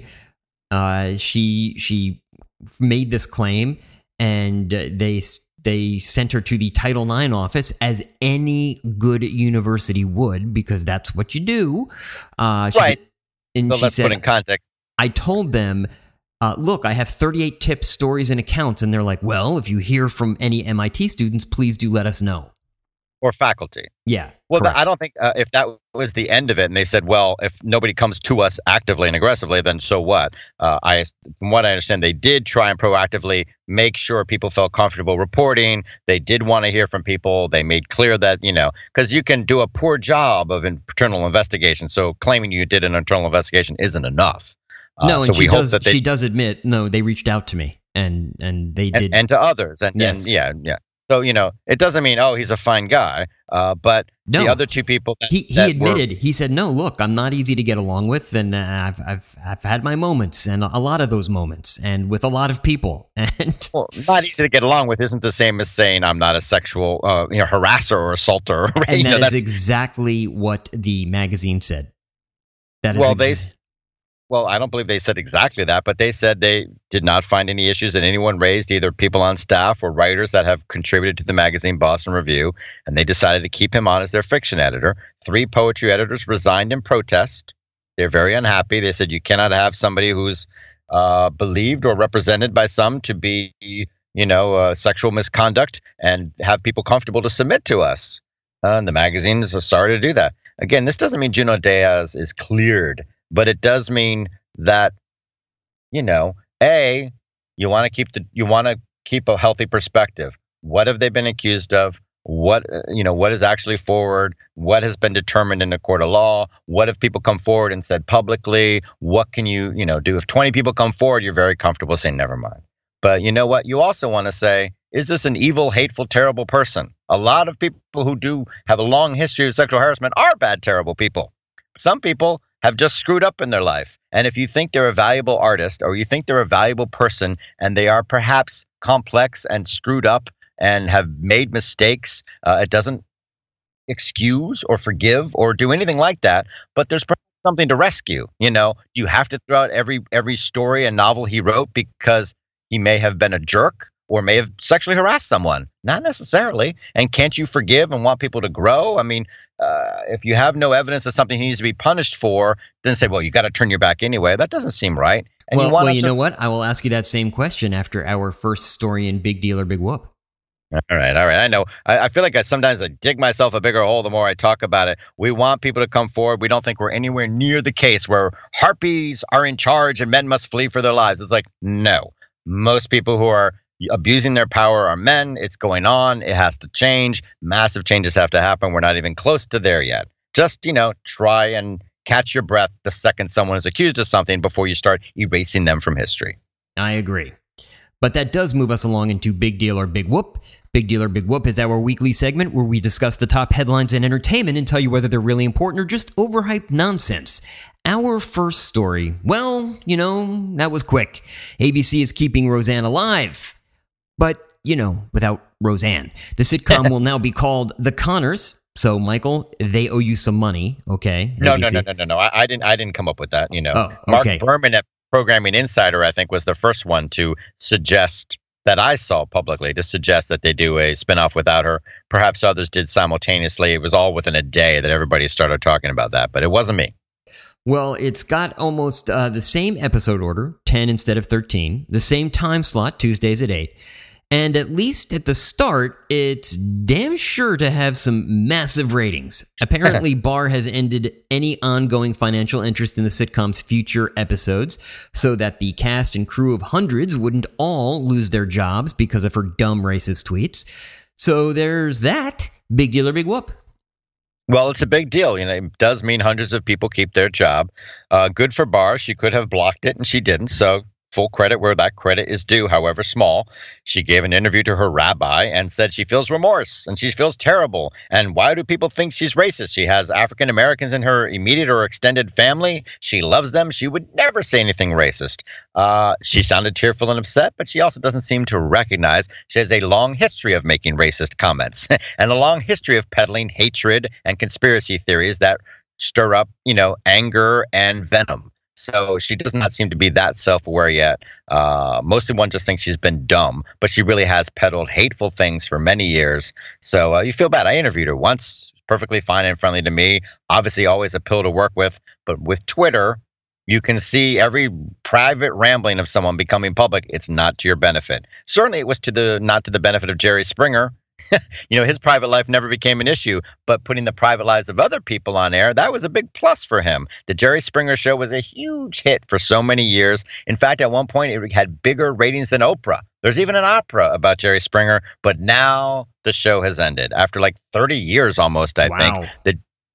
uh, she she made this claim, and uh, they they sent her to the Title nine office, as any good university would, because that's what you do. Uh, she
Right.
said- and
So
she
let's
said,
put in context.
I told them, uh, look, I have thirty-eight tips, stories, and accounts. And they're like, well, if you hear from any M I T students, please do let us know.
Or faculty.
Yeah.
Well,
correct.
I don't think uh, if that was the end of it, and they said, well, if nobody comes to us actively and aggressively, then so what? Uh, I, from what I understand, they did try and proactively make sure people felt comfortable reporting. They did want to hear from people. They made clear that, you know, because you can do a poor job of internal investigation. So claiming you did an internal investigation isn't enough. Uh,
no, and
so
she
we hope
does.
that they,
she does admit. No, they reached out to me, and and they did,
and, and to others, and,
yes.
and yeah, yeah. So you know, it doesn't mean oh he's a fine guy, uh, but
no.
the other two people that,
he he
that
admitted
were,
he said no. Look, I'm not easy to get along with, and uh, I've I've I've had my moments, and a lot of those moments, and with a lot of people, and
well, not easy to get along with isn't the same as saying I'm not a sexual uh, you know harasser or assaulter. Right?
And
you
that
know,
is
that's,
exactly what the magazine said. That is
well,
ex-
they. Well, I don't believe they said exactly that, but they said they did not find any issues that anyone raised, either people on staff or writers that have contributed to the magazine Boston Review, and they decided to keep him on as their fiction editor. Three poetry editors resigned in protest. They're very unhappy. They said you cannot have somebody who's uh, believed or represented by some to be, you know, uh, sexual misconduct and have people comfortable to submit to us. Uh, and the magazine is sorry to do that. Again, this doesn't mean Junot Diaz is cleared. But it does mean that, you know, A, you want to keep the you want to keep a healthy perspective. What have they been accused of? What, you know, what is actually forward? What has been determined in a court of law? What have people come forward and said publicly? What can you, you know, do? If twenty people come forward, you're very comfortable saying, never mind. But you know what? You also want to say, is this an evil, hateful, terrible person? A lot of people who do have a long history of sexual harassment are bad, terrible people. Some people have just screwed up in their life. And if you think they're a valuable artist or you think they're a valuable person and they are perhaps complex and screwed up and have made mistakes, uh, it doesn't excuse or forgive or do anything like that. But there's something to rescue. You know, you have to throw out every every story and novel he wrote because he may have been a jerk or may have sexually harassed someone. Not necessarily. And can't you forgive and want people to grow? I mean, uh, if you have no evidence that something he needs to be punished for, then say, well, you got to turn your back anyway. That doesn't seem right. And
well,
you, want
well, you
to-
know what? I will ask you that same question after our first story in Big Deal or Big Whoop.
All right, all right. I know. I, I feel like I sometimes I dig myself a bigger hole the more I talk about it. We want people to come forward. We don't think we're anywhere near the case where harpies are in charge and men must flee for their lives. It's like, no. Most people who are abusing their power are men. It's going on. It has to change. Massive changes have to happen. We're not even close to there yet. Just, you know, try and catch your breath the second someone is accused of something before you start erasing them from history.
I agree. But that does move us along into Big Deal or Big Whoop. Big Deal or Big Whoop is our weekly segment where we discuss the top headlines in entertainment and tell you whether they're really important or just overhyped nonsense. Our first story, well, you know, that was quick. A B C is keeping Roseanne alive. But, you know, without Roseanne. The sitcom will now be called The Conners. So, Michael, they owe you some money, okay?
No,
A B C.
no, no, no, no, no. I, I didn't. I didn't come up with that. You know,
Oh, okay.
Mark Berman at Programming Insider, I think, was the first one to suggest that I saw publicly to suggest that they do a spinoff without her. Perhaps others did simultaneously. It was all within a day that everybody started talking about that, but it wasn't me.
Well, it's got almost uh, the same episode order, ten instead of thirteen, the same time slot, Tuesdays at eight. And at least at the start, it's damn sure to have some massive ratings. Apparently, Barr has ended any ongoing financial interest in the sitcom's future episodes so that the cast and crew of hundreds wouldn't all lose their jobs because of her dumb racist tweets. So there's that. Big deal or big whoop?
Well, it's a big deal. You know, it does mean hundreds of people keep their job. Uh, good for Barr. She could have blocked it, and she didn't. So full credit where that credit is due, however small. She gave an interview to her rabbi and said she feels remorse and she feels terrible. And why do people think she's racist? She has African Americans in her immediate or extended family. She loves them. She would never say anything racist. Uh, she sounded tearful and upset, but she also doesn't seem to recognize she has a long history of making racist comments and a long history of peddling hatred and conspiracy theories that stir up, you know, anger and venom. So she does not seem to be that self-aware yet. Uh, mostly one just thinks she's been dumb, but she really has peddled hateful things for many years. So uh, you feel bad. I interviewed her once, perfectly fine and friendly to me. Obviously always a pill to work with. But with Twitter, you can see every private rambling of someone becoming public. It's not to your benefit. Certainly it was to the not to the benefit of Jerry Springer. You know, his private life never became an issue, but putting the private lives of other people on air, that was a big plus for him. The Jerry Springer Show was a huge hit for so many years. In fact, at one point, it had bigger ratings than Oprah. There's even an opera about Jerry Springer, but now the show has ended. After like thirty years almost, I
Wow.
think. The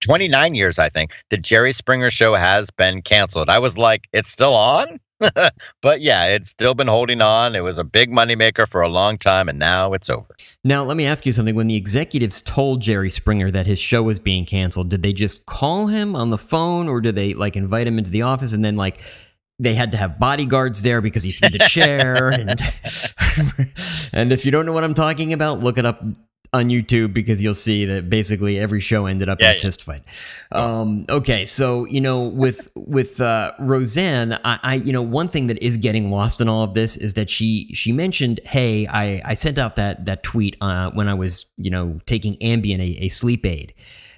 twenty-nine years, I think, the Jerry Springer Show has been canceled. I was like, it's still on? But yeah, it's still been holding on. It was a big moneymaker for a long time, and now it's over.
Now, let me ask you something. When the executives told Jerry Springer that his show was being canceled, did they just call him on the phone, or did they like invite him into the office and then like they had to have bodyguards there because he threw the chair? And, and if you don't know what I'm talking about, look it up on YouTube, because you'll see that basically every show ended up
yeah,
in a
yeah.
fist fight. Um, okay, so you know, with with uh, Roseanne, I, I you know one thing that is getting lost in all of this is that she she mentioned, hey, I, I sent out that that tweet uh, when I was you know taking Ambien, a, a sleep aid,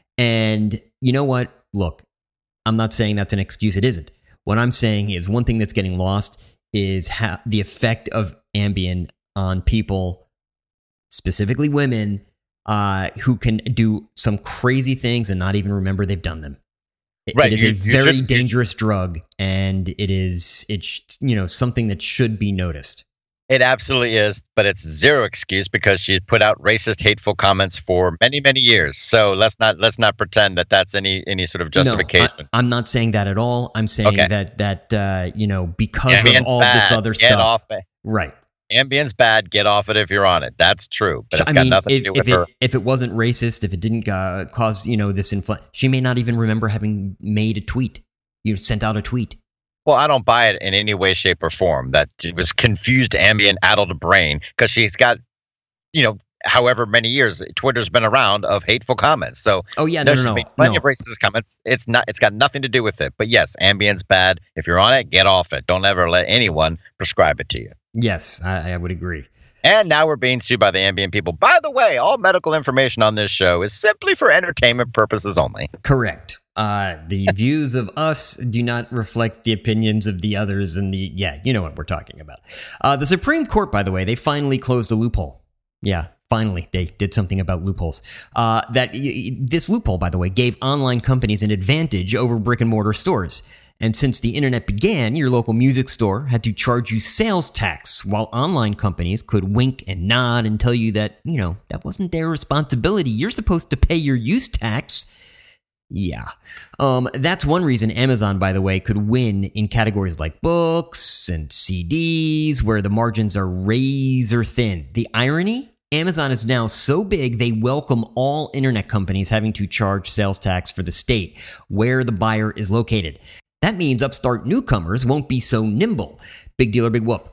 and you know what? Look, I'm not saying that's an excuse. It isn't. What I'm saying is one thing that's getting lost is how the effect of Ambien on people, specifically women, uh, who can do some crazy things and not even remember they've done them. It,
Right,
it is
you-
a
you
very
should-
dangerous drug, and it is it's you know something that should be noticed.
It absolutely is, but it's zero excuse because she put out racist, hateful comments for many, many years. So let's not let's not pretend that that's any any sort of justification.
No, I, I'm not saying that at all. I'm saying
Okay.
that that uh, you know because
Ambien's
of all
bad.
this other
Get
stuff,
off it.
right?
Ambien's bad. Get off it if you're on it. That's true, but it's
I
got
mean,
nothing
if,
to do with
if
her.
it if it wasn't racist, if it didn't uh, cause you know this infl, she may not even remember having made a tweet. You sent out a tweet.
Well, I don't buy it in any way, shape, or form that it was confused Ambien, addled brain, because she's got, you know, however many years Twitter's been around of hateful comments. So
Oh yeah,
no,
no,
she's
no, no.
made plenty
no.
of racist comments. It's not. It's got nothing to do with it. But yes, Ambien's bad. If you're on it, get off it. Don't ever let anyone prescribe it to you.
Yes, I, I would agree.
And now we're being sued by the Ambien people. By the way, all medical information on this show is simply for entertainment purposes only.
Correct. Uh, the views of us do not reflect the opinions of the others, and the yeah, you know what we're talking about. Uh, the Supreme Court, by the way, they finally closed a loophole. Yeah, finally, they did something about loopholes. Uh, that this loophole, by the way, gave online companies an advantage over brick and mortar stores. And since the internet began, your local music store had to charge you sales tax, while online companies could wink and nod and tell you that, you know, that wasn't their responsibility. You're supposed to pay your use tax. Yeah. Um, that's one reason Amazon, by the way, could win in categories like books and C Ds, where the margins are razor thin. The irony? Amazon is now so big they welcome all internet companies having to charge sales tax for the state where the buyer is located. That means upstart newcomers won't be so nimble. Big deal or big whoop?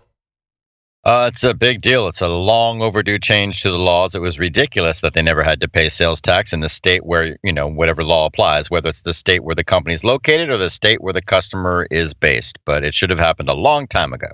Uh, it's a big deal. It's a long overdue change to the laws. It was ridiculous that they never had to pay sales tax in the state where, you know, whatever law applies, whether it's the state where the company is located or the state where the customer is based. But it should have happened a long time ago.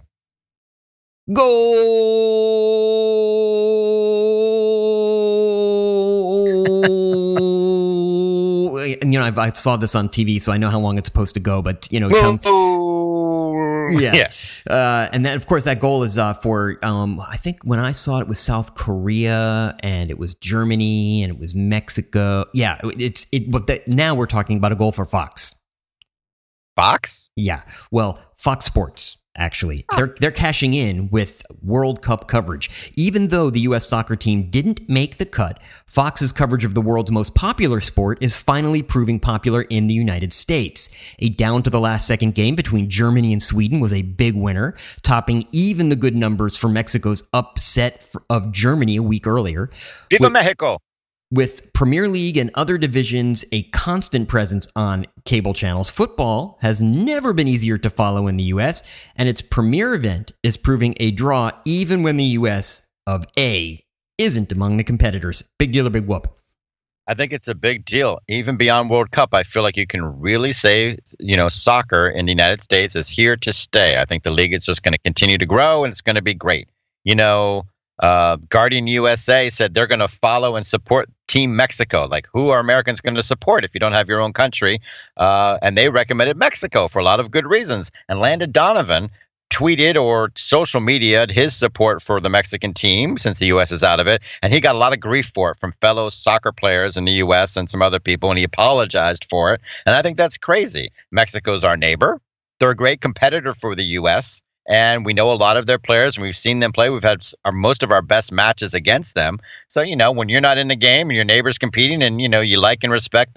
Go! You know, I've, I saw this on T V, so I know how long it's supposed to go. But you know, tell, yeah,
yeah.
Uh, and then of course that goal is uh, for um, I think when I saw it, it was South Korea and it was Germany and it was Mexico. Yeah, it's it. But that, now we're talking about a goal for Fox.
Fox?
Yeah, well, Fox Sports. Actually, they're they're cashing in with World Cup coverage. Even though the U S soccer team didn't make the cut, Fox's coverage of the world's most popular sport is finally proving popular in the United States. A down-to-the-last-second game between Germany and Sweden was a big winner, topping even the good numbers for Mexico's upset of Germany a week earlier.
Viva
With-
Mexico!
With Premier League and other divisions a constant presence on cable channels, football has never been easier to follow in the U S, and its premier event is proving a draw even when the U S of A isn't among the competitors. Big deal or big whoop?
I think it's a big deal. Even beyond World Cup, I feel like you can really say, you know, soccer in the United States is here to stay. I think the league is just going to continue to grow, and it's going to be great. You know, uh, Guardian U S A said they're going to follow and support Team Mexico. Like, who are Americans going to support if you don't have your own country? Uh, and they recommended Mexico for a lot of good reasons. And Landon Donovan tweeted or social media'd his support for the Mexican team since the U S is out of it. And he got a lot of grief for it from fellow soccer players in the U S and some other people. And he apologized for it. And I think that's crazy. Mexico's our neighbor. They're a great competitor for the U S, and we know a lot of their players, and we've seen them play. We've had our, most of our best matches against them. So, you know, when you're not in the game and your neighbor's competing and, you know, you like and respect them,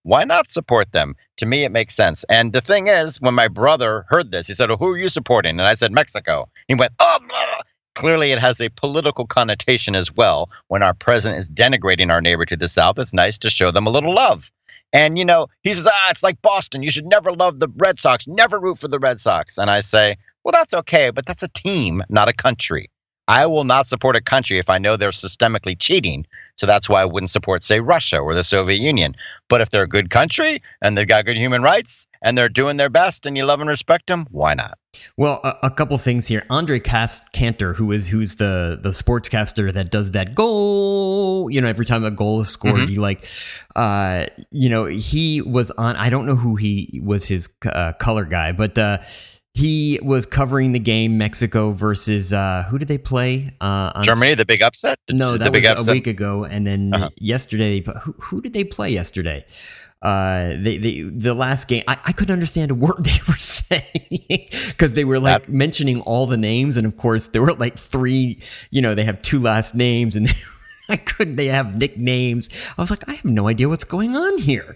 Why not support them? To me, it makes sense. And the thing is, when my brother heard this, he said, oh, who are you supporting? And I said, Mexico. He went, oh, blah. Clearly, it has a political connotation as well. When our president is denigrating our neighbor to the south, it's nice to show them a little love. And, you know, he says, ah, it's like Boston. You should never love the Red Sox, never root for the Red Sox. And I say, well, that's okay, but that's a team, not a country. I will not support a country if I know they're systemically cheating. So that's why I wouldn't support, say, Russia or the Soviet Union. But if they're a good country and they've got good human rights and they're doing their best and you love and respect them, why not?
Well, a, a couple things here. Andre Cast Cantor, who is who's the the sportscaster that does that goal, you know, every time a goal is scored, mm-hmm. you like, uh, you know, he was on. I don't know who he was, his uh, color guy, but. Uh, He was covering the game Mexico versus uh, who did they play? Uh, on
Germany, the big upset?
No,
the
that
big
was
upset?
a week ago. And then
uh-huh.
yesterday, who, who did they play yesterday? Uh, they, they, the last game, I, I couldn't understand a word they were saying because they were like that, mentioning all the names. And of course, there were like three, you know, they have two last names and I couldn't, they have nicknames. I was like, I have no idea what's going on here.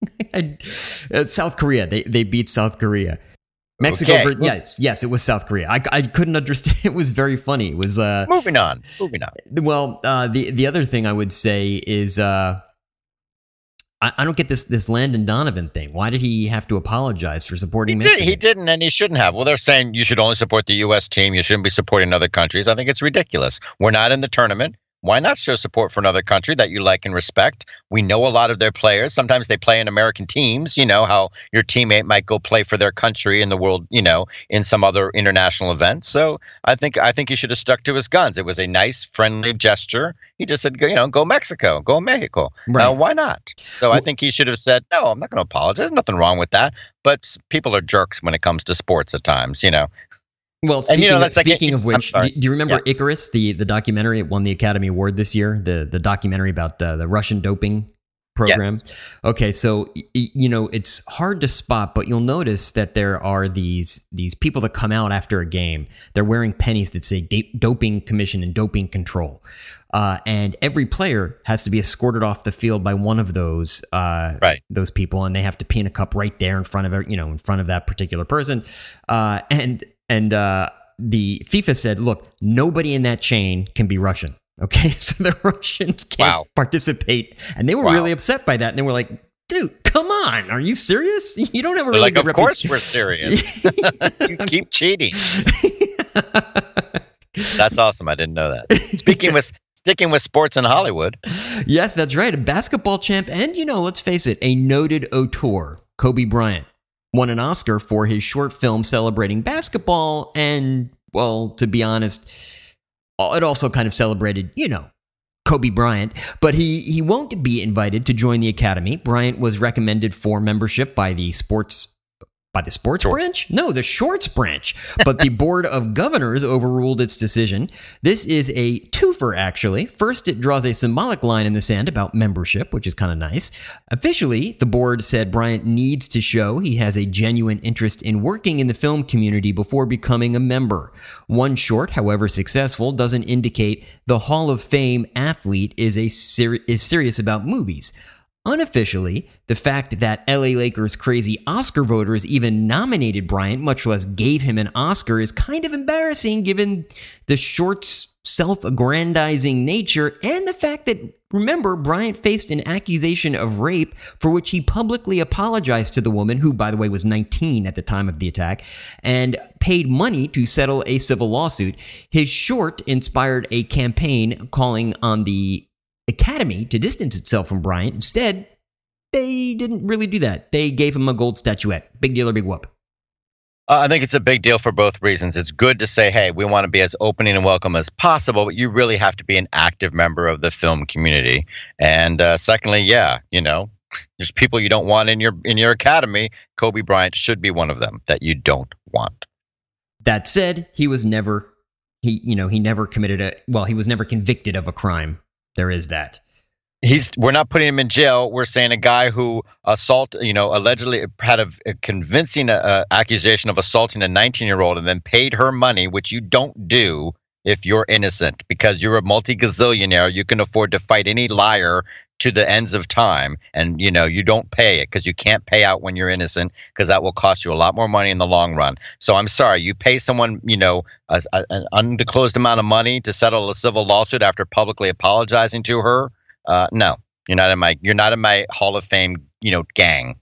uh, South Korea, they, they beat South Korea. Mexico, okay. ver- yes, yes, it was South Korea. I, I couldn't understand. It was very funny. It was uh,
moving on, moving on.
Well, uh, the the other thing I would say is uh, I, I don't get this this Landon Donovan thing. Why did he have to apologize for supporting
he
Mexico?
Did, he didn't, and he shouldn't have. Well, they're saying you should only support the U S team. You shouldn't be supporting other countries. I think it's ridiculous. We're not in the tournament. Why not show support for another country that you like and respect? We know a lot of their players. Sometimes they play in American teams. You know how your teammate might go play for their country in the world, you know, in some other international event. So I think I think he should have stuck to his guns. It was a nice, friendly gesture. He just said, you know, go Mexico, go Mexico. Right. Uh, why not? So well, I think he should have said, no, I'm not going to apologize. There's nothing wrong with that. But people are jerks when it comes to sports at times, you know.
Well, speaking, and, you know, of, speaking like, of which, do, do you remember
yeah.
Icarus, the, the documentary? It won the Academy Award this year, the, the documentary about uh, the Russian doping program.
Yes.
Okay, so, you know, it's hard to spot, but you'll notice that there are these these people that come out after a game. They're wearing pennies that say Doping Commission and Doping Control. Uh, and every player has to be escorted off the field by one of those uh,
right.
those people, and they have to pee in a cup right there in front of you know in front of that particular person. Uh, and and uh, the FIFA said, look, nobody in that chain can be Russian. Okay, so the Russians can't
wow.
participate, and they were
wow.
really upset by that. And they were like, dude, come on, are you serious? You don't have a really
like,
good
of
repu-
course we're serious. You keep cheating. That's awesome. I didn't know that. Speaking with sticking with sports in Hollywood.
Yes, that's right. A basketball champ, and you know, let's face it, a noted auteur, Kobe Bryant, won an Oscar for his short film celebrating basketball, and well, to be honest, it also kind of celebrated, you know, Kobe Bryant, but he, he won't be invited to join the Academy. Bryant was recommended for membership by the sports by the sports
Short.
branch? No, the shorts branch. But the Board of Governors overruled its decision. This is a twofer, actually. First, it draws a symbolic line in the sand about membership, which is kind of nice. Officially, the board said Bryant needs to show he has a genuine interest in working in the film community before becoming a member. One short, however successful, doesn't indicate the Hall of Fame athlete is a ser- is serious about movies. Unofficially, the fact that L A Lakers crazy Oscar voters even nominated Bryant, much less gave him an Oscar, is kind of embarrassing given the short's self-aggrandizing nature and the fact that, remember, Bryant faced an accusation of rape for which he publicly apologized to the woman, who, by the way, was nineteen at the time of the attack, and paid money to settle a civil lawsuit. His short inspired a campaign calling on the Academy to distance itself from Bryant. Instead, they didn't really do that. They gave him a gold statuette. Big deal or big whoop?
Uh, I think it's a big deal for both reasons. It's good to say, hey, we want to be as opening and welcome as possible, but you really have to be an active member of the film community. And uh, secondly, yeah, you know, there's people you don't want in your in your academy. Kobe Bryant should be one of them that you don't want.
That said, he was never he you know he never committed a well he was never convicted of a crime. There is that.
He's. We're not putting him in jail. We're saying a guy who assault, you know, allegedly had a, a convincing uh, accusation of assaulting a nineteen-year-old and then paid her money, which you don't do if you're innocent, because you're a multi-gazillionaire. You can afford to fight any liar to the ends of time, and you know you don't pay it because you can't pay out when you're innocent, because that will cost you a lot more money in the long run. So I'm sorry, you pay someone, you know, a, a, an undisclosed amount of money to settle a civil lawsuit after publicly apologizing to her. Uh, no, you're not in my you're not in my Hall of Fame, you know, gang.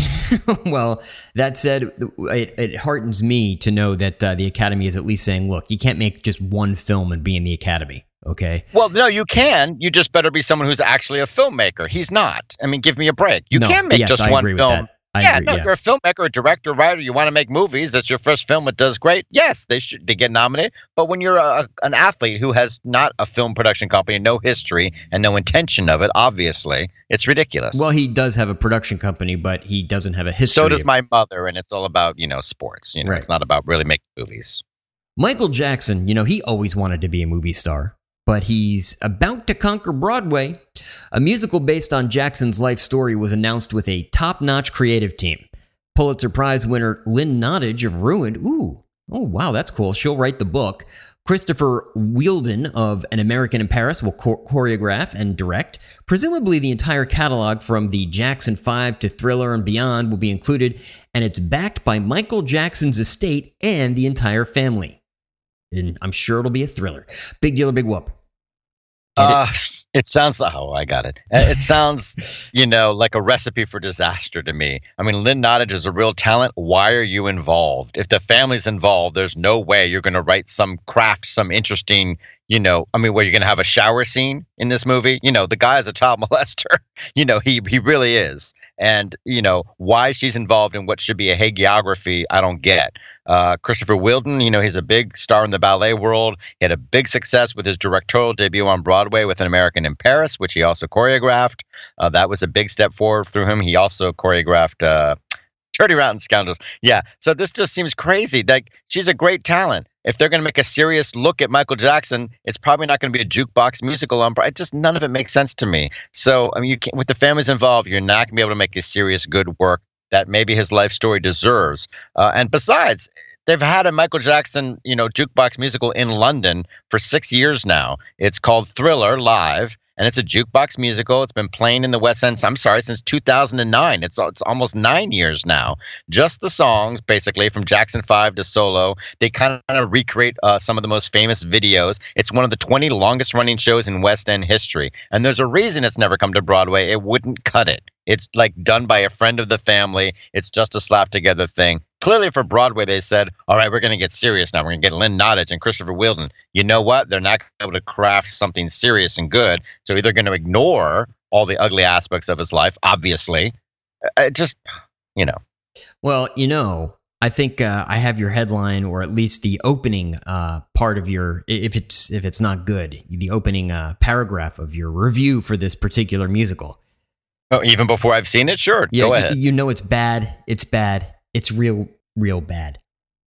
Well, that said, it, it heartens me to know that uh, the Academy is at least saying, look, you can't make just one film and be in the Academy, okay?
Well, no, you can. You just better be someone who's actually a filmmaker. He's not. I mean, give me a break. You
no,
can't make
yes,
just
I
one
agree
film.
With that. I
yeah,
agree,
no,
yeah.
you're a filmmaker, a director, writer. You want to make movies. That's your first film. It does great. Yes, they should. They get nominated. But when you're a, an athlete who has not a film production company, no history, and no intention of it, obviously, it's ridiculous.
Well, he does have a production company, but he doesn't have a history.
So does
of-
my mother, and it's all about, you know, sports. You know,
Right.
It's not about really making movies.
Michael Jackson, you know, he always wanted to be a movie star, but he's about to conquer Broadway. A musical based on Jackson's life story was announced with a top-notch creative team. Pulitzer Prize winner Lynn Nottage of Ruined. Ooh, oh wow, that's cool. She'll write the book. Christopher Wheeldon of An American in Paris will cho- choreograph and direct. Presumably the entire catalog from the Jackson five to Thriller and beyond will be included, and it's backed by Michael Jackson's estate and the entire family. And I'm sure it'll be a thriller. Big deal or big whoop? Get it?
Uh, it sounds like, oh, I got it. Uh, It sounds, you know, like a recipe for disaster to me. I mean, Lynn Nottage is a real talent. Why are you involved? If the family's involved, there's no way you're going to write some craft, some interesting, you know, I mean, where you're going to have a shower scene in this movie. You know, the guy is a child molester. You know, he he really is. And, you know, why she's involved in what should be a hagiography, I don't get. Uh, Christopher Wheeldon, you know, he's a big star in the ballet world. He had a big success with his directorial debut on Broadway with An American in Paris, which he also choreographed. Uh, that was a big step forward through him. He also choreographed uh, Dirty Rotten Scoundrels. Yeah, so this just seems crazy. Like, she's a great talent. If they're going to make a serious look at Michael Jackson, it's probably not going to be a jukebox musical. On it just none of it makes sense to me. So, I mean, you can't, with the families involved, you're not going to be able to make a serious, good work that maybe his life story deserves. Uh, and besides, they've had a Michael Jackson, you know, jukebox musical in London for six years now. It's called Thriller Live, and it's a jukebox musical. It's been playing in the West End, I'm sorry, since two thousand nine. It's it's almost nine years now. Just the songs, basically, from Jackson five to Solo. They kind of recreate uh, some of the most famous videos. It's one of the twenty longest running shows in West End history. And there's a reason it's never come to Broadway. It wouldn't cut it. It's like done by a friend of the family. It's just a slap together thing. Clearly for Broadway, they said, all right, we're going to get serious now. We're going to get Lynn Nottage and Christopher Wheeldon. You know what? They're not going to be able to craft something serious and good. So either going to ignore all the ugly aspects of his life, obviously. It just, you know.
Well, you know, I think uh, I have your headline, or at least the opening uh, part of your, if it's if it's not good, the opening uh, paragraph of your review for this particular musical.
Oh, even before I've seen it? Sure,
Yeah,
go
you,
ahead.
you know it's bad. It's bad. It's real, real bad.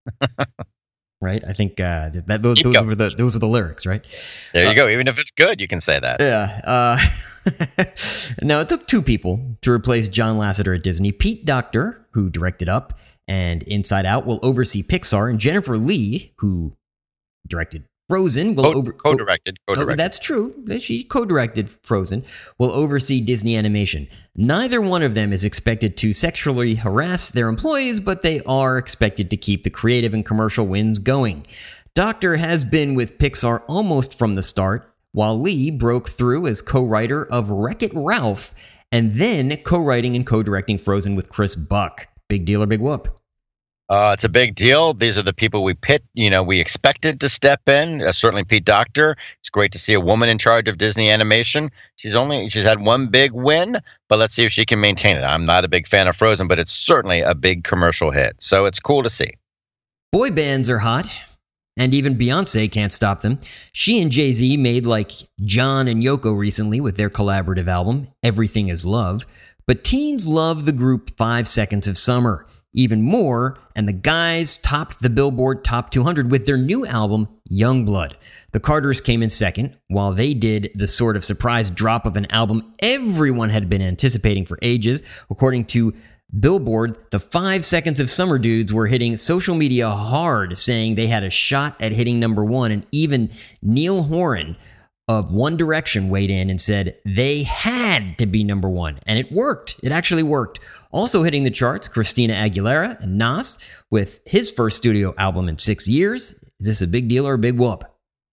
Right? I think uh, that those, those were the those were the lyrics, right?
There you
uh,
go. Even if it's good, you can say that.
Yeah. Uh, now, it took two people to replace John Lasseter at Disney. Pete Docter, who directed Up and Inside Out, will oversee Pixar, and Jennifer Lee, who directed Frozen, will
Co-
over
co-directed.
Oh,
Co-directed.
that's true. She co-directed Frozen, will oversee Disney Animation. Neither one of them is expected to sexually harass their employees, but they are expected to keep the creative and commercial wins going. Docter has been with Pixar almost from the start, while Lee broke through as co-writer of Wreck-It Ralph, and then co-writing and co-directing Frozen with Chris Buck. Big deal or big whoop?
Uh, it's a big deal. These are the people we pit, you know, we expected to step in. Uh, certainly Pete Docter. It's great to see a woman in charge of Disney Animation. She's only she's had one big win, but let's see if she can maintain it. I'm not a big fan of Frozen, but it's certainly a big commercial hit. So it's cool to see.
Boy bands are hot, and even Beyonce can't stop them. She and Jay-Z made like John and Yoko recently with their collaborative album, Everything Is Love. But teens love the group Five Seconds of Summer even more, and the guys topped the Billboard Top two hundred with their new album, Youngblood. The Carters came in second, while they did the sort of surprise drop of an album everyone had been anticipating for ages. According to Billboard, the Five Seconds of Summer dudes were hitting social media hard, saying they had a shot at hitting number one, and even Neil Horan of One Direction weighed in and said they had to be number one. And it worked. It actually worked. Also hitting the charts, Christina Aguilera and Nas with his first studio album in six years. Is this a big deal or a big whoop?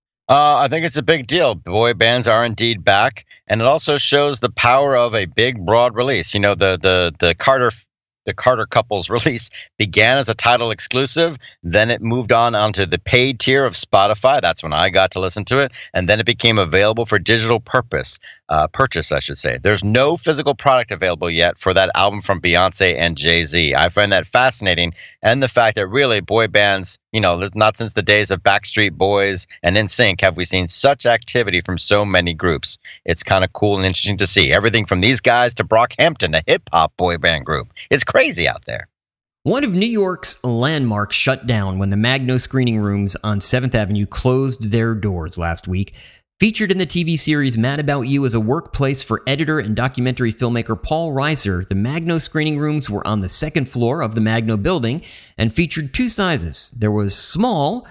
Uh, I think it's a big deal. Boy bands are indeed back, and it also shows the power of a big, broad release. You know, the the the Carter the Carter couple's release began as a Tidal exclusive, then it moved on onto the paid tier of Spotify. That's when I got to listen to it, and then it became available for digital purpose. Uh, purchase, I should say. There's no physical product available yet for that album from Beyonce and Jay-Z. I find that fascinating, and the fact that really boy bands, you know, not since the days of Backstreet Boys and N Sync have we seen such activity from so many groups. It's kind of cool and interesting to see. Everything from these guys to Brockhampton, a hip-hop boy band group. It's crazy out there.
One of New York's landmarks shut down when the Magno screening rooms on seventh Avenue closed their doors last week. Featured in the T V series Mad About You as a workplace for editor and documentary filmmaker Paul Reiser, the Magno screening rooms were on the second floor of the Magno building and featured two sizes. There was small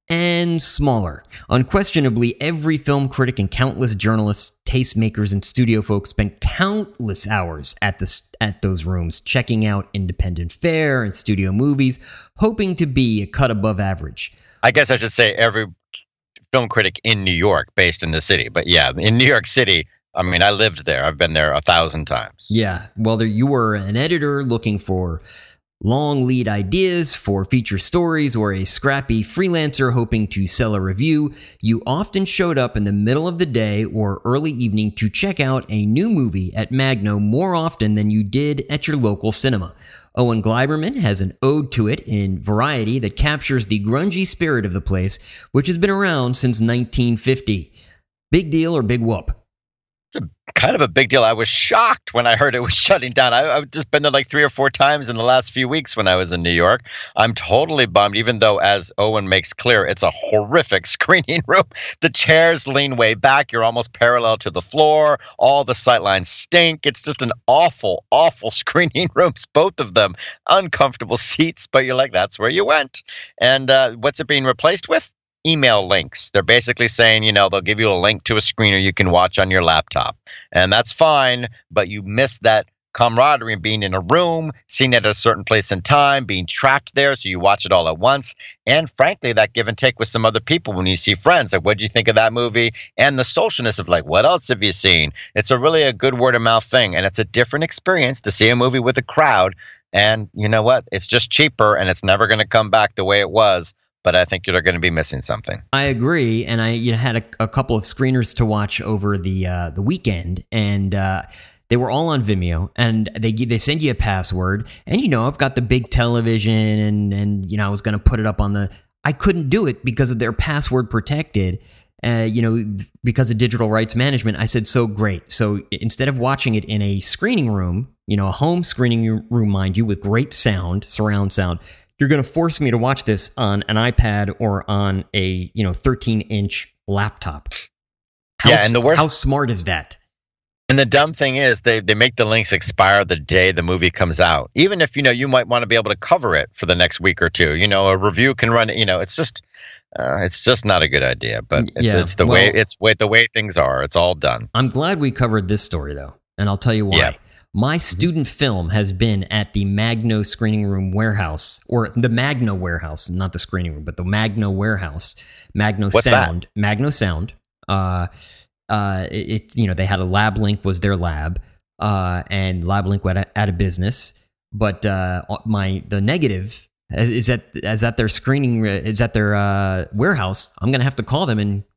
and smaller. Unquestionably, every film critic and countless journalists, tastemakers, and studio folks spent countless hours at the at those rooms, checking out independent fare and studio movies, hoping to be a cut above average.
I guess I should say every film critic in New York, based in the city. But yeah, in New York City, I mean, I lived there. I've been there a thousand times.
Yeah. Well, there you were an editor looking for long lead ideas for feature stories, or a scrappy freelancer hoping to sell a review. You often showed up in the middle of the day or early evening to check out a new movie at Magno more often than you did at your local cinema. Owen Gleiberman has an ode to it in Variety that captures the grungy spirit of the place, which has been around since nineteen fifty. Big deal or big whoop?
It's a kind of a big deal. I was shocked when I heard it was shutting down. I, I've just been there like three or four times in the last few weeks when I was in New York. I'm totally bummed, even though, as Owen makes clear, it's a horrific screening room. The chairs lean way back. You're almost parallel to the floor. All the sightlines stink. It's just an awful, awful screening rooms, both of them. Uncomfortable seats, but you're like, that's where you went. And uh, what's it being replaced with? Email links. They're basically saying, you know, they'll give you a link to a screener you can watch on your laptop. And that's fine, but you miss that camaraderie, being in a room, seeing it at a certain place and time, being trapped there so you watch it all at once. And frankly, that give and take with some other people when you see friends. Like, what did you think of that movie? And the socialness of like, what else have you seen? It's a really a good word of mouth thing. And it's a different experience to see a movie with a crowd. And you know what? It's just cheaper, and it's never going to come back the way it was. But I think you're going to be missing something.
I agree, and I you know, had a, a couple of screeners to watch over the uh, the weekend, and uh, they were all on Vimeo, and they they send you a password, and you know I've got the big television, and and you know I was going to put it up on the. I couldn't do it because of their password protected. Uh, you know, because of digital rights management. I said, so great. So instead of watching it in a screening room, you know, a home screening room, mind you, with great sound, surround sound. You're going to force me to watch this on an iPad or on a, you know, thirteen inch laptop. How,
yeah, and the worst,
how smart is that?
And the dumb thing is they, they make the links expire the day the movie comes out. Even if, you know, you might want to be able to cover it for the next week or two. You know, a review can run, you know, it's just uh, it's just not a good idea. But it's,
yeah,
it's the
well,
way it's way, the way things are. It's all done.
I'm glad we covered this story, though. And I'll tell you why.
Yeah.
My student film has been at the Magno Screening Room Warehouse, or the Magno Warehouse, not the screening room, but the Magno Warehouse. Magno
What's
Sound.
that?
Magno Sound. Uh, uh, it, it, you know, they had a LabLink was their lab, uh, and LabLink went out of business. But uh, my the negative is that is that their screening is at their uh, warehouse. I'm gonna have to call them and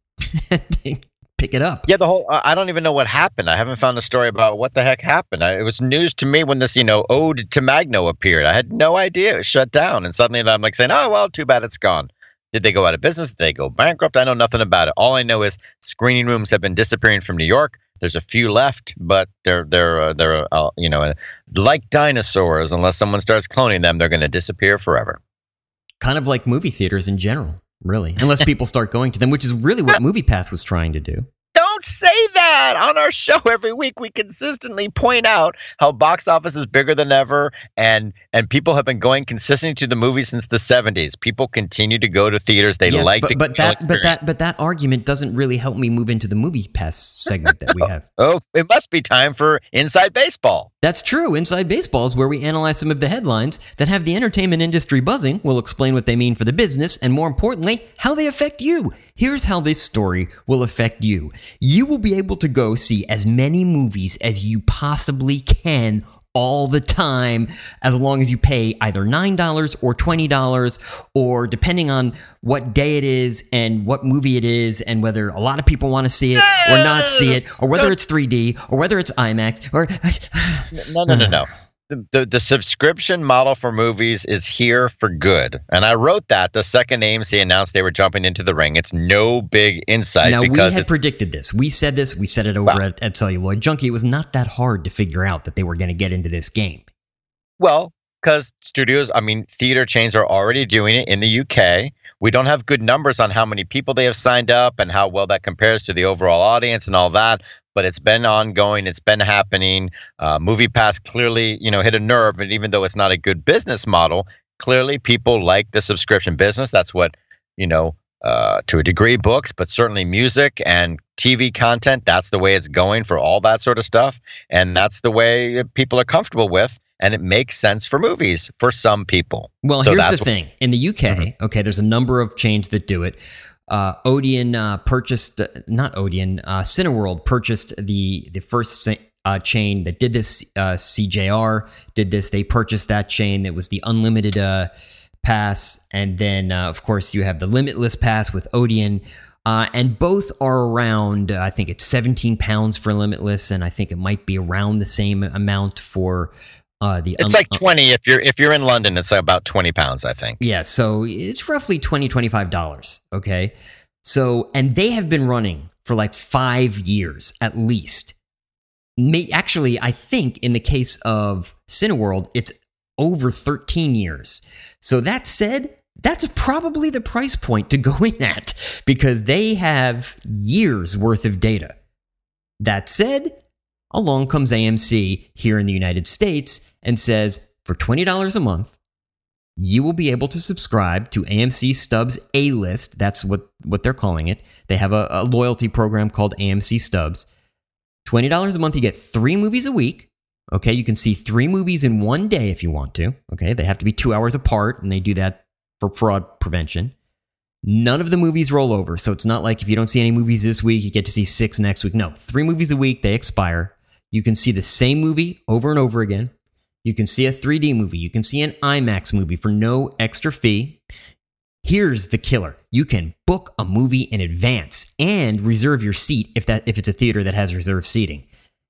pick it up.
Yeah, the whole, uh, I don't even know what happened. I haven't found the story about what the heck happened. I, it was news to me when this, you know, ode to Magno appeared. I had no idea it was shut down. And suddenly I'm like saying, oh, well, too bad it's gone. Did they go out of business? Did they go bankrupt? I know nothing about it. All I know is screening rooms have been disappearing from New York. There's a few left, but they're, they're, uh, they're uh, you know, uh, like dinosaurs. Unless someone starts cloning them, they're going to disappear forever.
Kind of like movie theaters in general. Really, unless people start going to them, which is really what MoviePass was trying to do.
Don't don't say that on our show every week. We consistently point out how box office is bigger than ever, and and people have been going consistently to the movies since the seventies. People continue to go to theaters. They
yes,
like
but,
the
but that
experience.
but that but that argument doesn't really help me move into the movie pass segment that we have.
Oh, it must be time for Inside Baseball.
That's true. Inside Baseball is where we analyze some of the headlines that have the entertainment industry buzzing. We'll explain what they mean for the business and, more importantly, how they affect you. Here's how this story will affect you. You will be able to go see as many movies as you possibly can all the time, as long as you pay either nine dollars or twenty dollars, or depending on what day it is and what movie it is, and whether a lot of people want to see it or not see it, or whether it's three D or whether it's IMAX or
no, no, no, no. The, the the subscription model for movies is here for good. And I wrote that the second A M C announced they were jumping into the ring. It's no big insight.
Now,
because
we had predicted this. We said this. We said it over
wow.
at, at Celluloid Junkie. It was not that hard to figure out that they were going to get into this game.
Well, because studios, I mean, theater chains are already doing it in the U K. We don't have good numbers on how many people they have signed up and how well that compares to the overall audience and all that. But it's been ongoing. It's been happening. Uh, MoviePass clearly, you know, hit a nerve. And even though it's not a good business model, clearly people like the subscription business. That's what, you know, uh, to a degree, books, but certainly music and T V content. That's the way it's going for all that sort of stuff. And that's the way people are comfortable with. And it makes sense for movies for some people.
Well,
so
here's
that's
the thing. In the U K, mm-hmm. okay, there's a number of chains that do it. Uh, Odeon uh, purchased, uh, not Odeon, uh, Cineworld purchased the the first uh, chain that did this. Uh, C J R did this. They purchased that chain that was the unlimited uh, pass. And then, uh, of course, you have the limitless pass with Odeon. Uh, and both are around, uh, I think it's seventeen pounds for limitless, and I think it might be around the same amount for uh, the...
It's un- like twenty. If you're if you're in London, it's about twenty pounds, I think.
Yeah, so it's roughly twenty dollars, twenty-five dollars, okay? So, and they have been running for like five years at least. May, actually, I think in the case of Cineworld, it's over thirteen years. So that said, that's probably the price point to go in at because they have years worth of data. That said, along comes A M C here in the United States and says, for twenty dollars a month, you will be able to subscribe to A M C Stubs A-List. That's what, what they're calling it. They have a, a loyalty program called A M C Stubs. twenty dollars a month, you get three movies a week. Okay, you can see three movies in one day if you want to. Okay, they have to be two hours apart, and they do that for fraud prevention. None of the movies roll over, so it's not like if you don't see any movies this week, you get to see six next week. No, three movies a week, they expire. You can see the same movie over and over again. You can see a three D movie. You can see an IMAX movie for no extra fee. Here's the killer. You can book a movie in advance and reserve your seat if that if it's a theater that has reserved seating.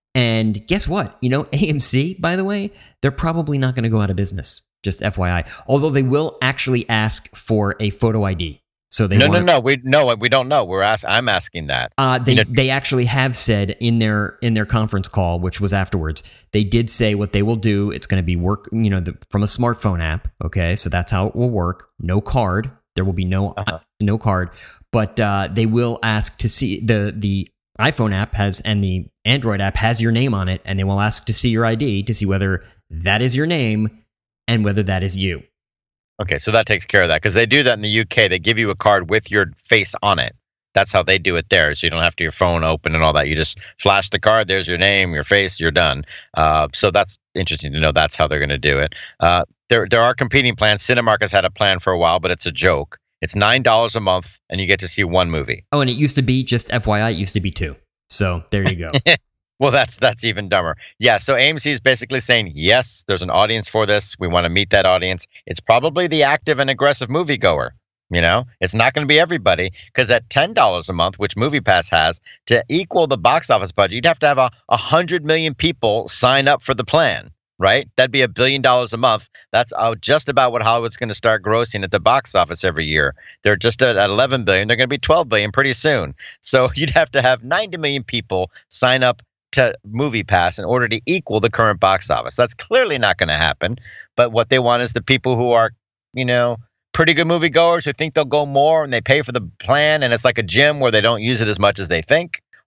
And guess what? You know, A M C, by the way, they're probably not going to go out of business. Just F Y I. Although they will actually ask for a photo I D. So they
no,
wanna,
no, no. We no, we don't know. We're ask, I'm asking that.
Uh, they
you know,
they actually have said in their in their conference call, which was afterwards, they did say what they will do. It's going to be work, you know, the, from a smartphone app. Okay, so that's how it will work. No card. There will be no uh-huh. no card, but uh, they will ask to see the the iPhone app has and the Android app has your name on it, and they will ask to see your I D to see whether that is your name and whether that is you.
Okay, so that takes care of that because they do that in the U K. They give you a card with your face on it. That's how they do it there. So you don't have to your phone open and all that. You just flash the card. There's your name, your face. You're done. Uh, so that's interesting to know. That's how they're going to do it. Uh, there, there are competing plans. Cinemark has had a plan for a while, but it's a joke. It's nine dollars a month, and you get to see one movie.
Oh, and it used to be just F Y I. It used to be two. So there you go.
Well, that's that's even dumber. Yeah, so A M C is basically saying, yes, there's an audience for this. We want to meet that audience. It's probably the active and aggressive moviegoer. You know, it's not going to be everybody because at ten dollars a month, which MoviePass has, to equal the box office budget, you'd have to have a one hundred million people sign up for the plan, right? That'd be a billion dollars a month. That's uh, just about what Hollywood's going to start grossing at the box office every year. They're just at, at eleven billion. They're going to be twelve billion pretty soon. So you'd have to have ninety million people sign up to MoviePass in order to equal the current box office. That's clearly not going to happen. But what they want is the people who are, you know, pretty good moviegoers who think they'll go more and they pay for the plan and it's like a gym where they don't use it as much as they think,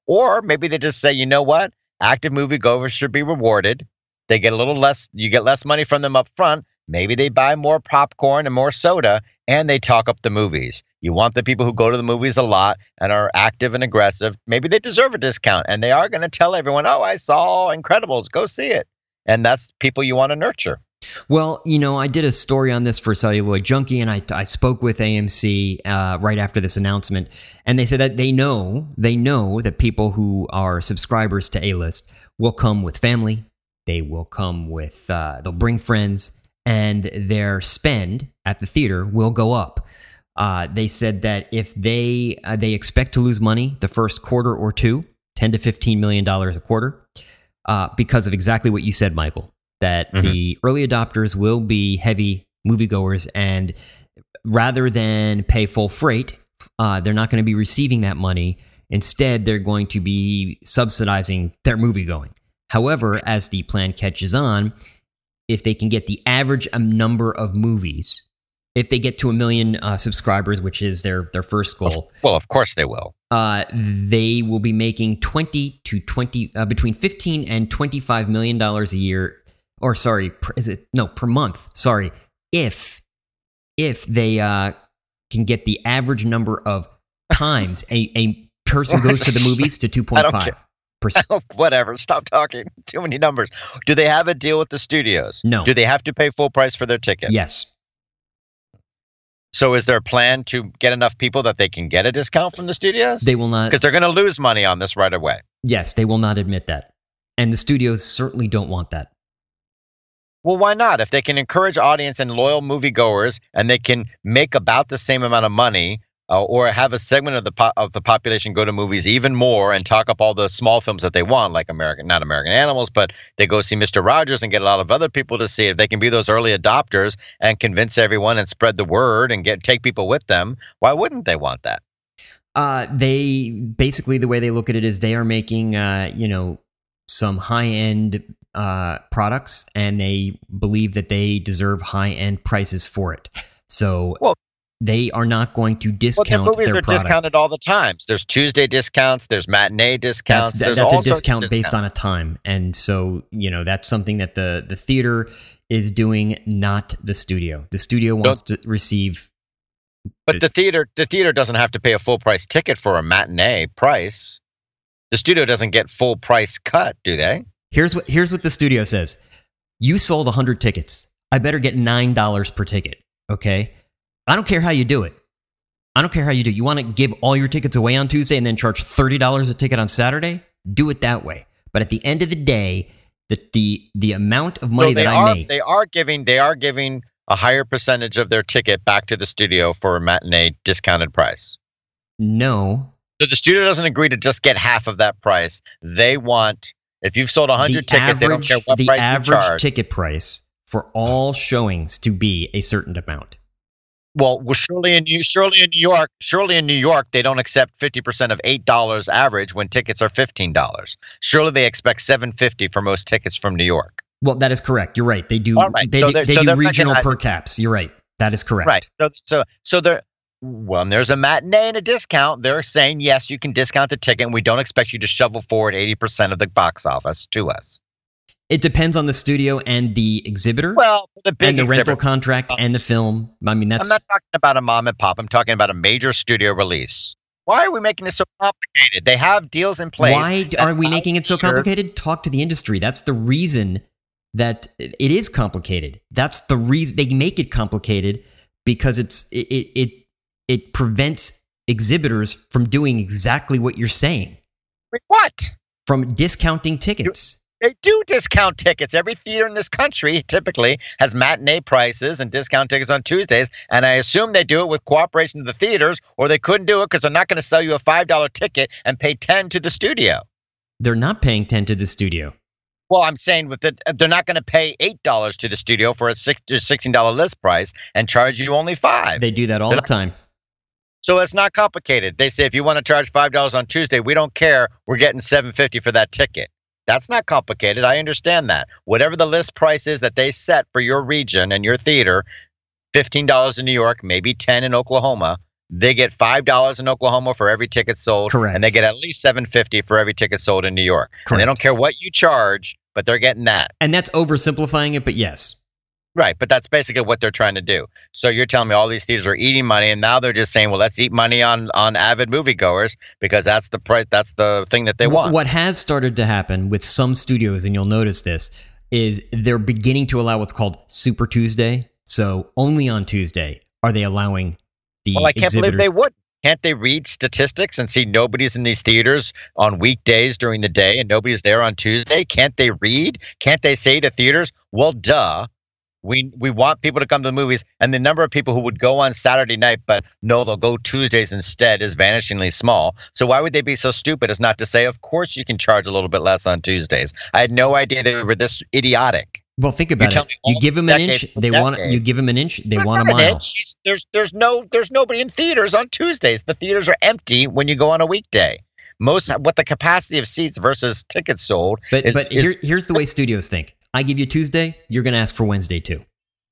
Or maybe they just say, you know what? Active moviegoers should be rewarded. They get a little less, you get less money from them up front. Maybe they buy more popcorn and more soda, and they talk up the movies. You want the people who go to the movies a lot and are active and aggressive. Maybe they deserve a discount, and they are going to tell everyone, oh, I saw Incredibles, go see it. And that's people you want to nurture.
Well, you know, I did a story on this for Celluloid Junkie, and I, I spoke with A M C uh, right after this announcement, and they said that they know, they know that people who are subscribers to A-List will come with family, they will come with, uh, they'll bring friends, and their spend at the theater will go up. Uh, they said that if they uh, they expect to lose money the first quarter or two, ten to fifteen million dollars a quarter, uh, because of exactly what you said, Michael, that mm-hmm. the early adopters will be heavy moviegoers, and rather than pay full freight, uh, they're not going to be receiving that money. Instead, they're going to be subsidizing their moviegoing. However, as the plan catches on, if they can get the average number of movies, if they get to a million uh, subscribers, which is their, their first goal.
Well, of course they will.
Uh, they will be making twenty to twenty, uh, between fifteen and twenty-five million dollars a year, or sorry, per, is it, no, per month, sorry, if, if they uh, can get the average number of times a, a person goes to the movies to two point five.
Whatever. Stop talking. Too many numbers. Do they have a deal with the studios?
No.
Do they have to pay full price for their ticket?
Yes.
So is there a plan to get enough people that they can get a discount from the studios?
They will not.
Because they're going to lose money on this right away.
Yes, they will not admit that. And the studios certainly don't want that.
Well, why not? If they can encourage audience and loyal moviegoers, and they can make about the same amount of money, Uh, or have a segment of the po- of the population go to movies even more and talk up all the small films that they want, like American, not American Animals, but they go see Mister Rogers and get a lot of other people to see it. If they can be those early adopters and convince everyone and spread the word and get take people with them, why wouldn't they want that?
Uh, they basically, the way they look at it is they are making, uh, you know, some high end uh, products, and they believe that they deserve high end prices for it. So. Well, they are not going to discount their product.
Well, the movies are discounted all the time. There's Tuesday discounts. There's matinee discounts.
That's, that's a discount based on a time. And so, you know, that's something that the, the theater is doing, not the studio. The studio wants Don't, to receive...
But the, the theater the theater doesn't have to pay a full price ticket for a matinee price. The studio doesn't get full price cut, do they?
Here's what here's what the studio says. You sold one hundred tickets. I better get nine dollars per ticket, okay? I don't care how you do it. I don't care how you do it. You want to give all your tickets away on Tuesday and then charge thirty dollars a ticket on Saturday? Do it that way. But at the end of the day, the the, the amount of money
so
that
are,
I make...
They are giving they are giving a higher percentage of their ticket back to the studio for a matinee discounted price.
No.
So the studio doesn't agree to just get half of that price. They want... If you've sold one hundred
the
tickets,
average,
they don't care what
the
price
average
you charge.
ticket price for all showings to be a certain amount.
Well, well, surely in New, surely in New York, surely in New York, they don't accept fifty percent of eight dollars average when tickets are fifteen dollars. Surely they expect seven fifty for most tickets from New York.
Well, that is correct. You're right. They do.
Right.
They,
so
they
so
do regional per caps. You're right. That is correct.
Right. So so so there. When there's a matinee and a discount, they're saying yes, you can discount the ticket, and we don't expect you to shovel forward eighty percent of the box office to us.
It depends on the studio and the exhibitor.
Well, the big
and the
exhibitor.
rental contract and the film. I mean, that's.
I'm not talking about a mom and pop. I'm talking about a major studio release. Why are we making this so complicated? They have deals in place.
Why are we making it so complicated? Talk to the industry. That's the reason that it is complicated. That's the reason they make it complicated, because it's it it it, it prevents exhibitors from doing exactly what you're saying.
What?
From discounting tickets.
They do discount tickets. Every theater in this country typically has matinee prices and discount tickets on Tuesdays, and I assume they do it with cooperation of the theaters, or they couldn't do it because they're not going to sell you a five dollar ticket and pay ten dollars to the studio.
They're not paying ten dollars to the studio.
Well, I'm saying with the, they're not going to pay eight dollars to the studio for a sixteen dollars list price and charge you only five dollars.
They do that all
they're
the time.
Not, so it's not complicated. They say if you want to charge five dollars on Tuesday, we don't care. We're getting seven fifty for that ticket. That's not complicated. I understand that. Whatever the list price is that they set for your region and your theater, fifteen dollars in New York, maybe ten dollars in Oklahoma, they get five dollars in Oklahoma for every ticket sold.
Correct.
And they get at least seven dollars and fifty cents for every ticket sold in New York.
Correct.
And they don't care what you charge, but they're getting that.
And that's oversimplifying it, but yes.
Right, but that's basically what they're trying to do. So you're telling me all these theaters are eating money, and now they're just saying, "Well, let's eat money on on avid moviegoers because that's the price, that's the thing that they want."
What has started to happen with some studios, and you'll notice this, is they're beginning to allow what's called Super Tuesday. So only on Tuesday are they allowing the
Well, I can't
exhibitors.
believe they would. Can't they read statistics and see nobody's in these theaters on weekdays during the day and nobody's there on Tuesday? Can't they read? Can't they say to theaters, "Well, duh. We we want people to come to the movies," and the number of people who would go on Saturday night, but no, they'll go Tuesdays instead is vanishingly small. So why would they be so stupid as not to say, of course you can charge a little bit less on Tuesdays? I had no idea they were this idiotic.
Well, think about
tell
it.
me all
You give
these
them an inch,
decades and
they want. You
decades.
give them an inch, they
Not
want a
an
mile.
inch. There's there's no there's nobody in theaters on Tuesdays. The theaters are empty when you go on a weekday. Most what the capacity of seats versus tickets sold.
But
is,
but
is,
here, here's the way studios think. I give you Tuesday, you're going to ask for Wednesday too.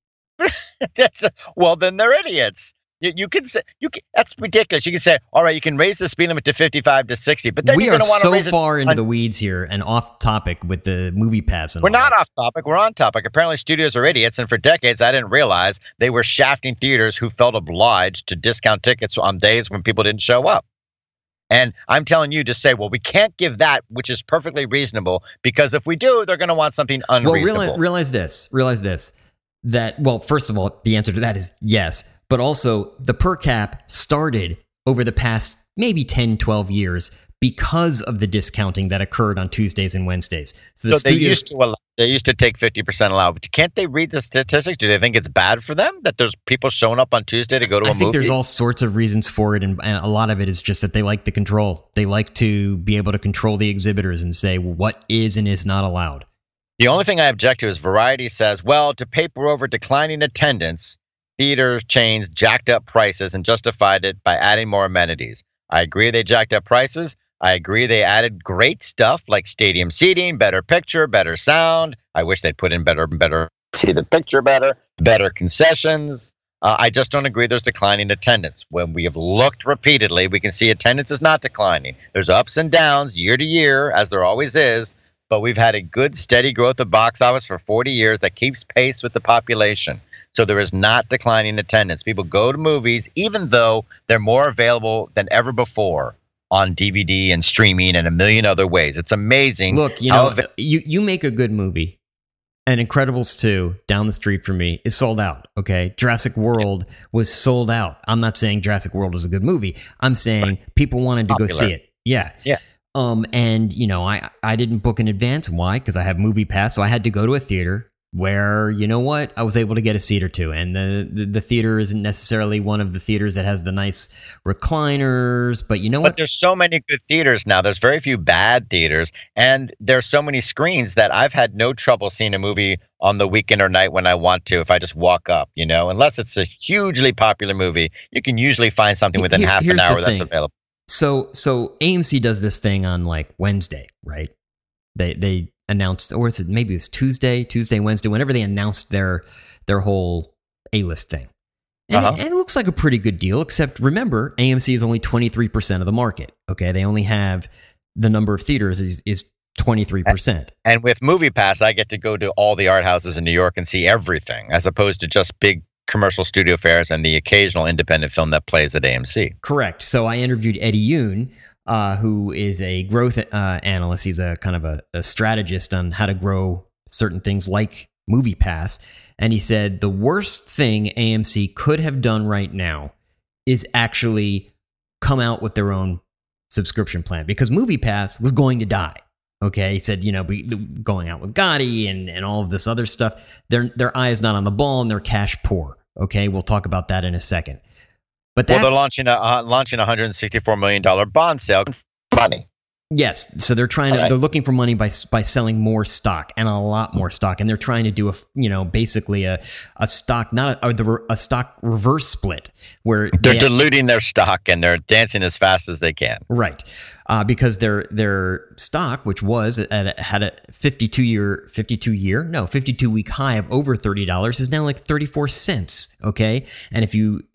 That's, well, then they're idiots. You, you can say you can, that's ridiculous. You can say, all right, you can raise the speed limit to fifty-five to sixty, but then
We
you're
are
going to want to
so
raise
far
it.
into
on,
the weeds here and off topic with the movie pass. And
we're
all
not
that.
off topic. We're on topic. Apparently, studios are idiots, and for decades, I didn't realize they were shafting theaters who felt obliged to discount tickets on days when people didn't show up. And I'm telling you to say, well, we can't give that, which is perfectly reasonable, because if we do, they're going to want something
Well,
unreasonable.
realize, realize this. Realize this. That, well, first of all, the answer to that is yes. But also, the per cap started over the past maybe ten, twelve years because of the discounting that occurred on Tuesdays and Wednesdays. So the
so they
studios,
used to allow, they used to take fifty percent allowed. But can't they read the statistics? Do they think it's bad for them that there's people showing up on Tuesday to go to a
I
movie?
think there's all sorts of reasons for it, and, and a lot of it is just that they like the control. They like to be able to control the exhibitors and say what is and is not allowed.
The only thing I object to is Variety says, well, to paper over declining attendance, theater chains jacked up prices and justified it by adding more amenities. I agree they jacked up prices. I agree they added great stuff like stadium seating, better picture, better sound. I wish they'd put in better, better, see the picture better, better concessions. Uh, I just don't agree there's declining attendance. When we have looked repeatedly, we can see attendance is not declining. There's ups and downs year to year, as there always is. But we've had a good, steady growth of box office for forty years that keeps pace with the population. So there is not declining attendance. People go to movies, even though they're more available than ever before on D V D and streaming and a million other ways. It's amazing.
Look, you know, you, you make a good movie. And Incredibles two, down the street from me, is sold out, okay? Jurassic World was sold out. I'm not saying Jurassic World was a good movie. I'm saying right. people wanted to Popular. go see it. Yeah.
Yeah.
Um, and, you know, I, I didn't book in advance. Why? Because I have Movie Pass, so I had to go to a theater where, you know what, I was able to get a seat or two. And the, the, the theater isn't necessarily one of the theaters that has the nice recliners, but you know
but
what?
There's so many good theaters now. There's very few bad theaters, and there's so many screens that I've had no trouble seeing a movie on the weekend or night when I want to, if I just walk up, you know, unless it's a hugely popular movie, you can usually find something within
Here,
half an hour that's available.
So, so A M C does this thing on like Wednesday, right? They, they, announced, or is it maybe it was Tuesday, Tuesday, Wednesday, whenever they announced their their whole A-list thing. And,
uh-huh.
it, and it looks like a pretty good deal, except remember, A M C is only twenty-three percent of the market, okay? They only have, the number of theaters is, is twenty-three percent.
And with Movie Pass, I get to go to all the art houses in New York and see everything, as opposed to just big commercial studio fairs and the occasional independent film that plays at A M C.
Correct. So I interviewed Eddie Yoon, Uh, who is a growth uh, analyst. He's a kind of a, a strategist on how to grow certain things like Movie Pass. And he said the worst thing A M C could have done right now is actually come out with their own subscription plan, because Movie Pass was going to die. Okay, he said, you know, going out with Gotti and, and all of this other stuff, their their eye is not on the ball and they're cash poor. Okay, we'll talk about that in a second. But that,
well, they're launching a uh, launching a one hundred sixty-four million dollars bond sale. Money.
Yes, so they're trying to right. they're looking for money by by selling more stock, and a lot more stock, and they're trying to do a you know basically a a stock not a, a, a stock reverse split where
they're
they
diluting their stock and they're dancing as fast as they can.
Right, uh, because their their stock, which was at a, had a fifty-two year fifty-two year no fifty-two week high of over thirty dollars, is now like thirty-four cents. Okay, and if you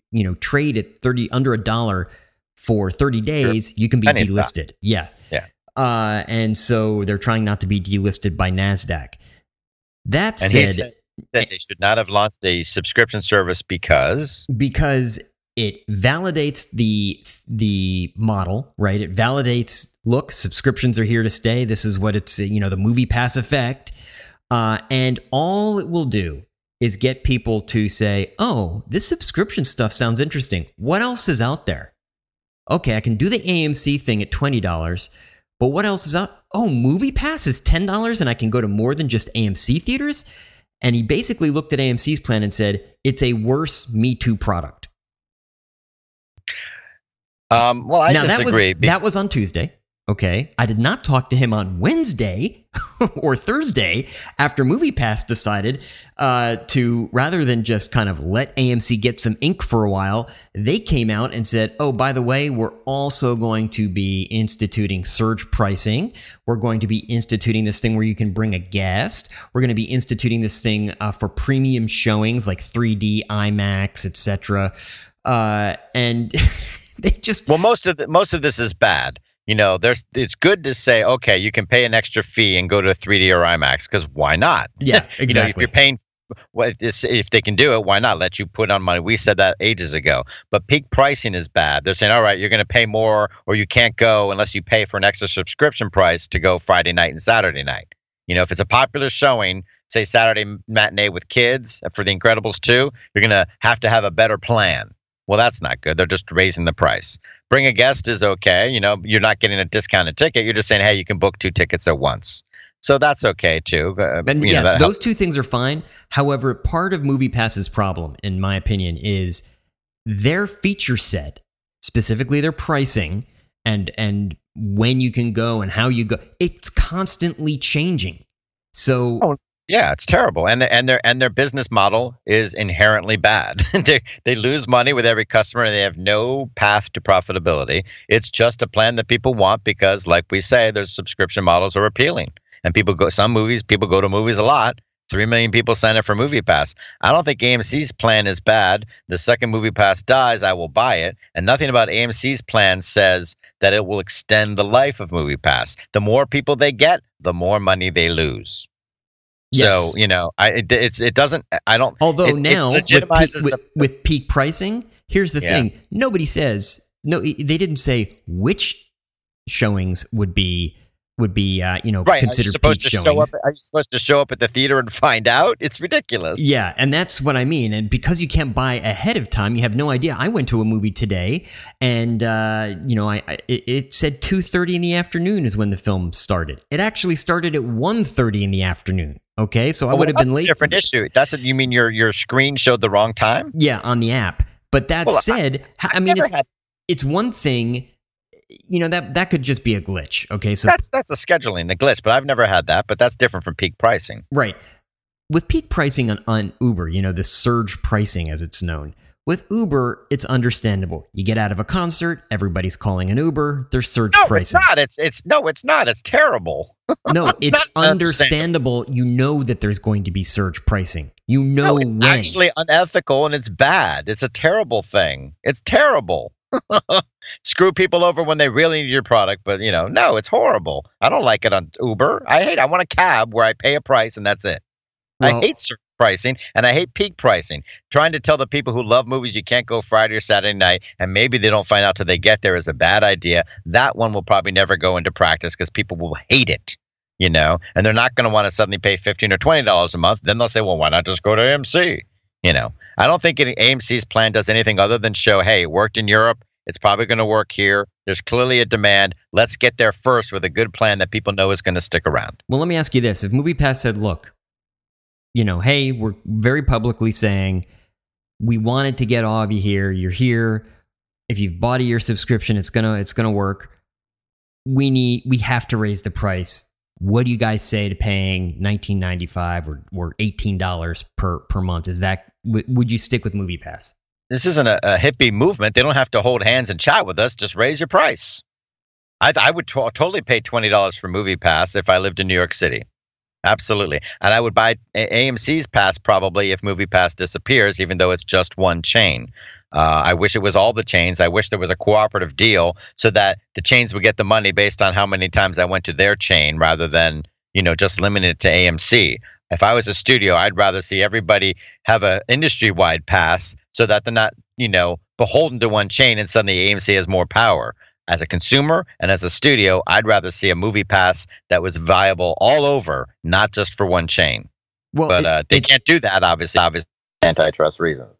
you know, trade at thirty under a dollar for thirty days, you can be
Penny
delisted.
stock.
Yeah.
Yeah.
Uh, and so they're trying not to be delisted by NASDAQ. That
And he
said,
said that they should not have launched a subscription service because
because it validates the the model, right? It validates, look, subscriptions are here to stay. This is what it's, you know, the Movie Pass effect. Uh, and all it will do is get people to say, oh, this subscription stuff sounds interesting. What else is out there? Okay, I can do the A M C thing at twenty dollars, but what else is out? Oh, Movie Pass is ten dollars and I can go to more than just A M C theaters? And he basically looked at A M C's plan and said, it's a worse Me Too product.
Um, well, I
now,
disagree.
That was, that was on Tuesday. Okay. I did not talk to him on Wednesday or Thursday after MoviePass decided uh, to, rather than just kind of let A M C get some ink for a while, they came out and said, oh, by the way, we're also going to be instituting surge pricing. We're going to be instituting this thing where you can bring a guest. We're going to be instituting this thing uh, for premium showings like three D, IMAX, et cetera. Uh, and they just...
Well, most of the, most of this is bad. You know, there's it's good to say, okay, you can pay an extra fee and go to three D or IMAX, because why not?
Yeah, exactly.
You know, if you're paying, well, if they can do it, why not let you put on money? We said that ages ago. But peak pricing is bad. They're saying, all right, you're going to pay more, or you can't go unless you pay for an extra subscription price to go Friday night and Saturday night. You know, if it's a popular showing, say Saturday matinee with kids for The Incredibles two, you're going to have to have a better plan. Well, that's not good. They're just raising the price. Bring a guest is okay. You know, you're not getting a discounted ticket. You're just saying, hey, you can book two tickets at once. So that's okay, too. Uh,
and
you
yes,
know,
those two things are fine. However, part of MoviePass's problem, in my opinion, is their feature set, specifically their pricing and and when you can go and how you go. It's constantly changing. So...
Oh. Yeah, it's terrible, and and their and their business model is inherently bad. they they lose money with every customer, and they have no path to profitability. It's just a plan that people want because, like we say, their subscription models are appealing, and people go. Some movies, people go to movies a lot. Three million people sign up for MoviePass. I don't think A M C's plan is bad. The second MoviePass dies, I will buy it, and nothing about A M C's plan says that it will extend the life of MoviePass. The more people they get, the more money they lose.
Yes.
So, you know, I it, it's it doesn't I don't
Although
it,
now
it
with, peak,
the,
with, with peak pricing, here's the
yeah.
thing. Nobody says no they didn't say which showings would be would be uh, you know,
right.
considered
Are you supposed
peak
to
showings.
show up are you supposed to show up at the theater and find out? It's ridiculous.
Yeah, and that's what I mean. And because you can't buy ahead of time, you have no idea. I went to a movie today and uh, you know, I, I it, it said two thirty in the afternoon is when the film started. It actually started at one thirty in the afternoon. Okay, so I
well,
would have been late.
Different issue. That's a, you mean your your screen showed the wrong time?
Yeah, on the app. But that
well,
said, I, I mean, it's had- it's one thing. You know, that that could just be a glitch. Okay, so
that's that's a scheduling, the glitch. But I've never had that. But that's different from peak pricing,
right? With peak pricing on, on Uber, you know, the surge pricing as it's known. With Uber, it's understandable. You get out of a concert, everybody's calling an Uber. There's surge
no,
pricing.
No, it's not. It's it's no, it's not. It's terrible.
No,
it's,
it's understandable. You know that there's going to be surge pricing. You know
no, it's
when.
actually unethical and it's bad. It's a terrible thing. It's terrible. Screw people over when they really need your product, but you know, no, it's horrible. I don't like it on Uber. I hate. I want a cab where I pay a price and that's it. Well, I hate surge pricing and I hate peak pricing. Trying to tell the people who love movies you can't go Friday or Saturday night, and maybe they don't find out till they get there is a bad idea. That one will probably never go into practice because people will hate it. You know, and they're not going to want to suddenly pay fifteen or twenty dollars a month. Then they'll say, well, why not just go to A M C? You know, I don't think A M C's plan does anything other than show, hey, it worked in Europe. It's probably going to work here. There's clearly a demand. Let's get there first with a good plan that people know is going to stick around.
Well, let me ask you this. If MoviePass said, look, you know, hey, we're very publicly saying we wanted to get all of you here. You're here. If you've bought a year subscription, it's going to it's going to work. We need we have to raise the price. What do you guys say to paying nineteen ninety-five or, or eighteen dollars per, per month? Is that w- would you stick with MoviePass?
This isn't a, a hippie movement. They don't have to hold hands and chat with us. Just raise your price. I, I would t- totally pay twenty dollars for MoviePass if I lived in New York City. Absolutely. And I would buy A M C's pass probably if MoviePass disappears, even though it's just one chain. Uh, I wish it was all the chains. I wish there was a cooperative deal so that the chains would get the money based on how many times I went to their chain rather than, you know, just limited it to A M C. If I was a studio, I'd rather see everybody have an industry-wide pass so that they're not, you know, beholden to one chain and suddenly A M C has more power. As a consumer and as a studio, I'd rather see a movie pass that was viable all over, not just for one chain. Well, but it, uh, they it, can't do that, obviously, obviously, antitrust reasons.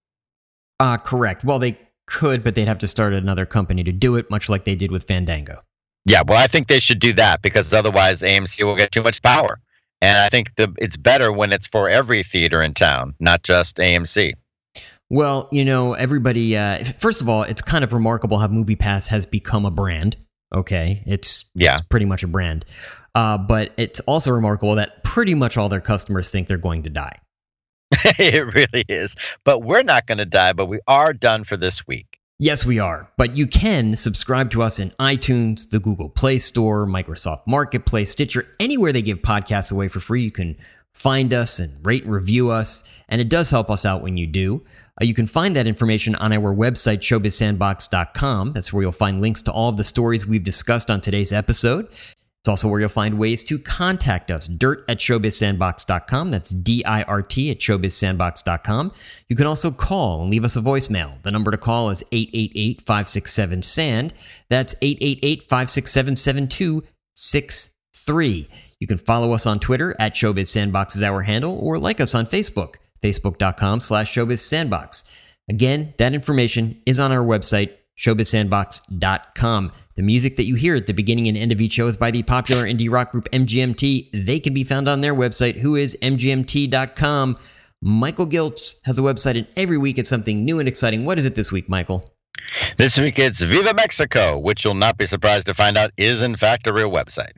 Uh, correct. Well, they could, but they'd have to start another company to do it, much like they did with Fandango.
Yeah, well, I think they should do that because otherwise A M C will get too much power. And I think the, it's better when it's for every theater in town, not just A M C.
Well, you know, everybody, uh, first of all, it's kind of remarkable how MoviePass has become a brand. Okay, it's, yeah. it's pretty much a brand. Uh, but it's also remarkable that pretty much all their customers think they're going to die.
It really is. But we're not going to die, but we are done for this week.
Yes, we are. But you can subscribe to us in iTunes, the Google Play Store, Microsoft Marketplace, Stitcher, anywhere they give podcasts away for free. You can find us and rate and review us. And it does help us out when you do. Uh, you can find that information on our website, showbiz sandbox dot com. That's where you'll find links to all of the stories we've discussed on today's episode. It's also where you'll find ways to contact us, dirt at showbiz sandbox dot com. That's D I R T at showbiz sandbox dot com. You can also call and leave us a voicemail. The number to call is eight eight eight, five six seven, S A N D. That's eight eight eight, five six seven, seven two six three. You can follow us on Twitter at Showbiz Sandbox is our handle, or like us on Facebook, facebook dot com slash showbiz sandbox. Again, that information is on our website, showbiz sandbox dot com. The music that you hear at the beginning and end of each show is by the popular indie rock group M G M T. They can be found on their website, who is M G M T dot com. Michael Giltz has a website, and every week it's something new and exciting. What is it this week, Michael?
This week it's Viva Mexico, which you'll not be surprised to find out is in fact a real website.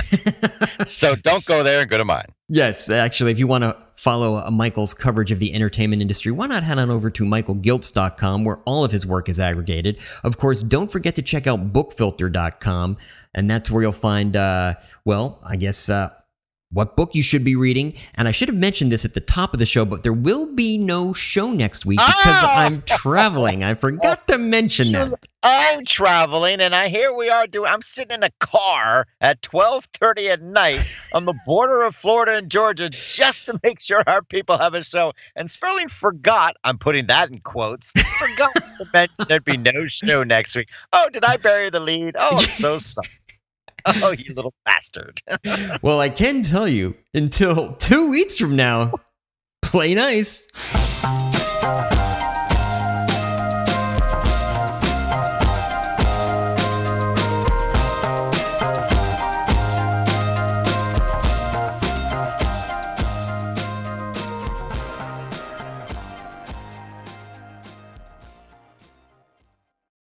So don't go there and go to mine.
Yes, actually, if you want to follow uh, Michael's coverage of the entertainment industry, why not head on over to michael giltz dot com, where all of his work is aggregated. Of course, don't forget to check out book filter dot com, and that's where you'll find, uh, well, I guess, uh, what book you should be reading. And I should have mentioned this at the top of the show, but there will be no show next week because oh! I'm traveling. I forgot to mention that.
I'm traveling, and I here we are doing. I'm sitting in a car at twelve thirty at night on the border of Florida and Georgia just to make sure our people have a show. And Sperling forgot. I'm putting that in quotes. Forgot to mention there'd be no show next week. Oh, did I bury the lead? Oh, I'm so sorry. Oh, you little bastard.
Well, I can tell you, until two weeks from now, play nice.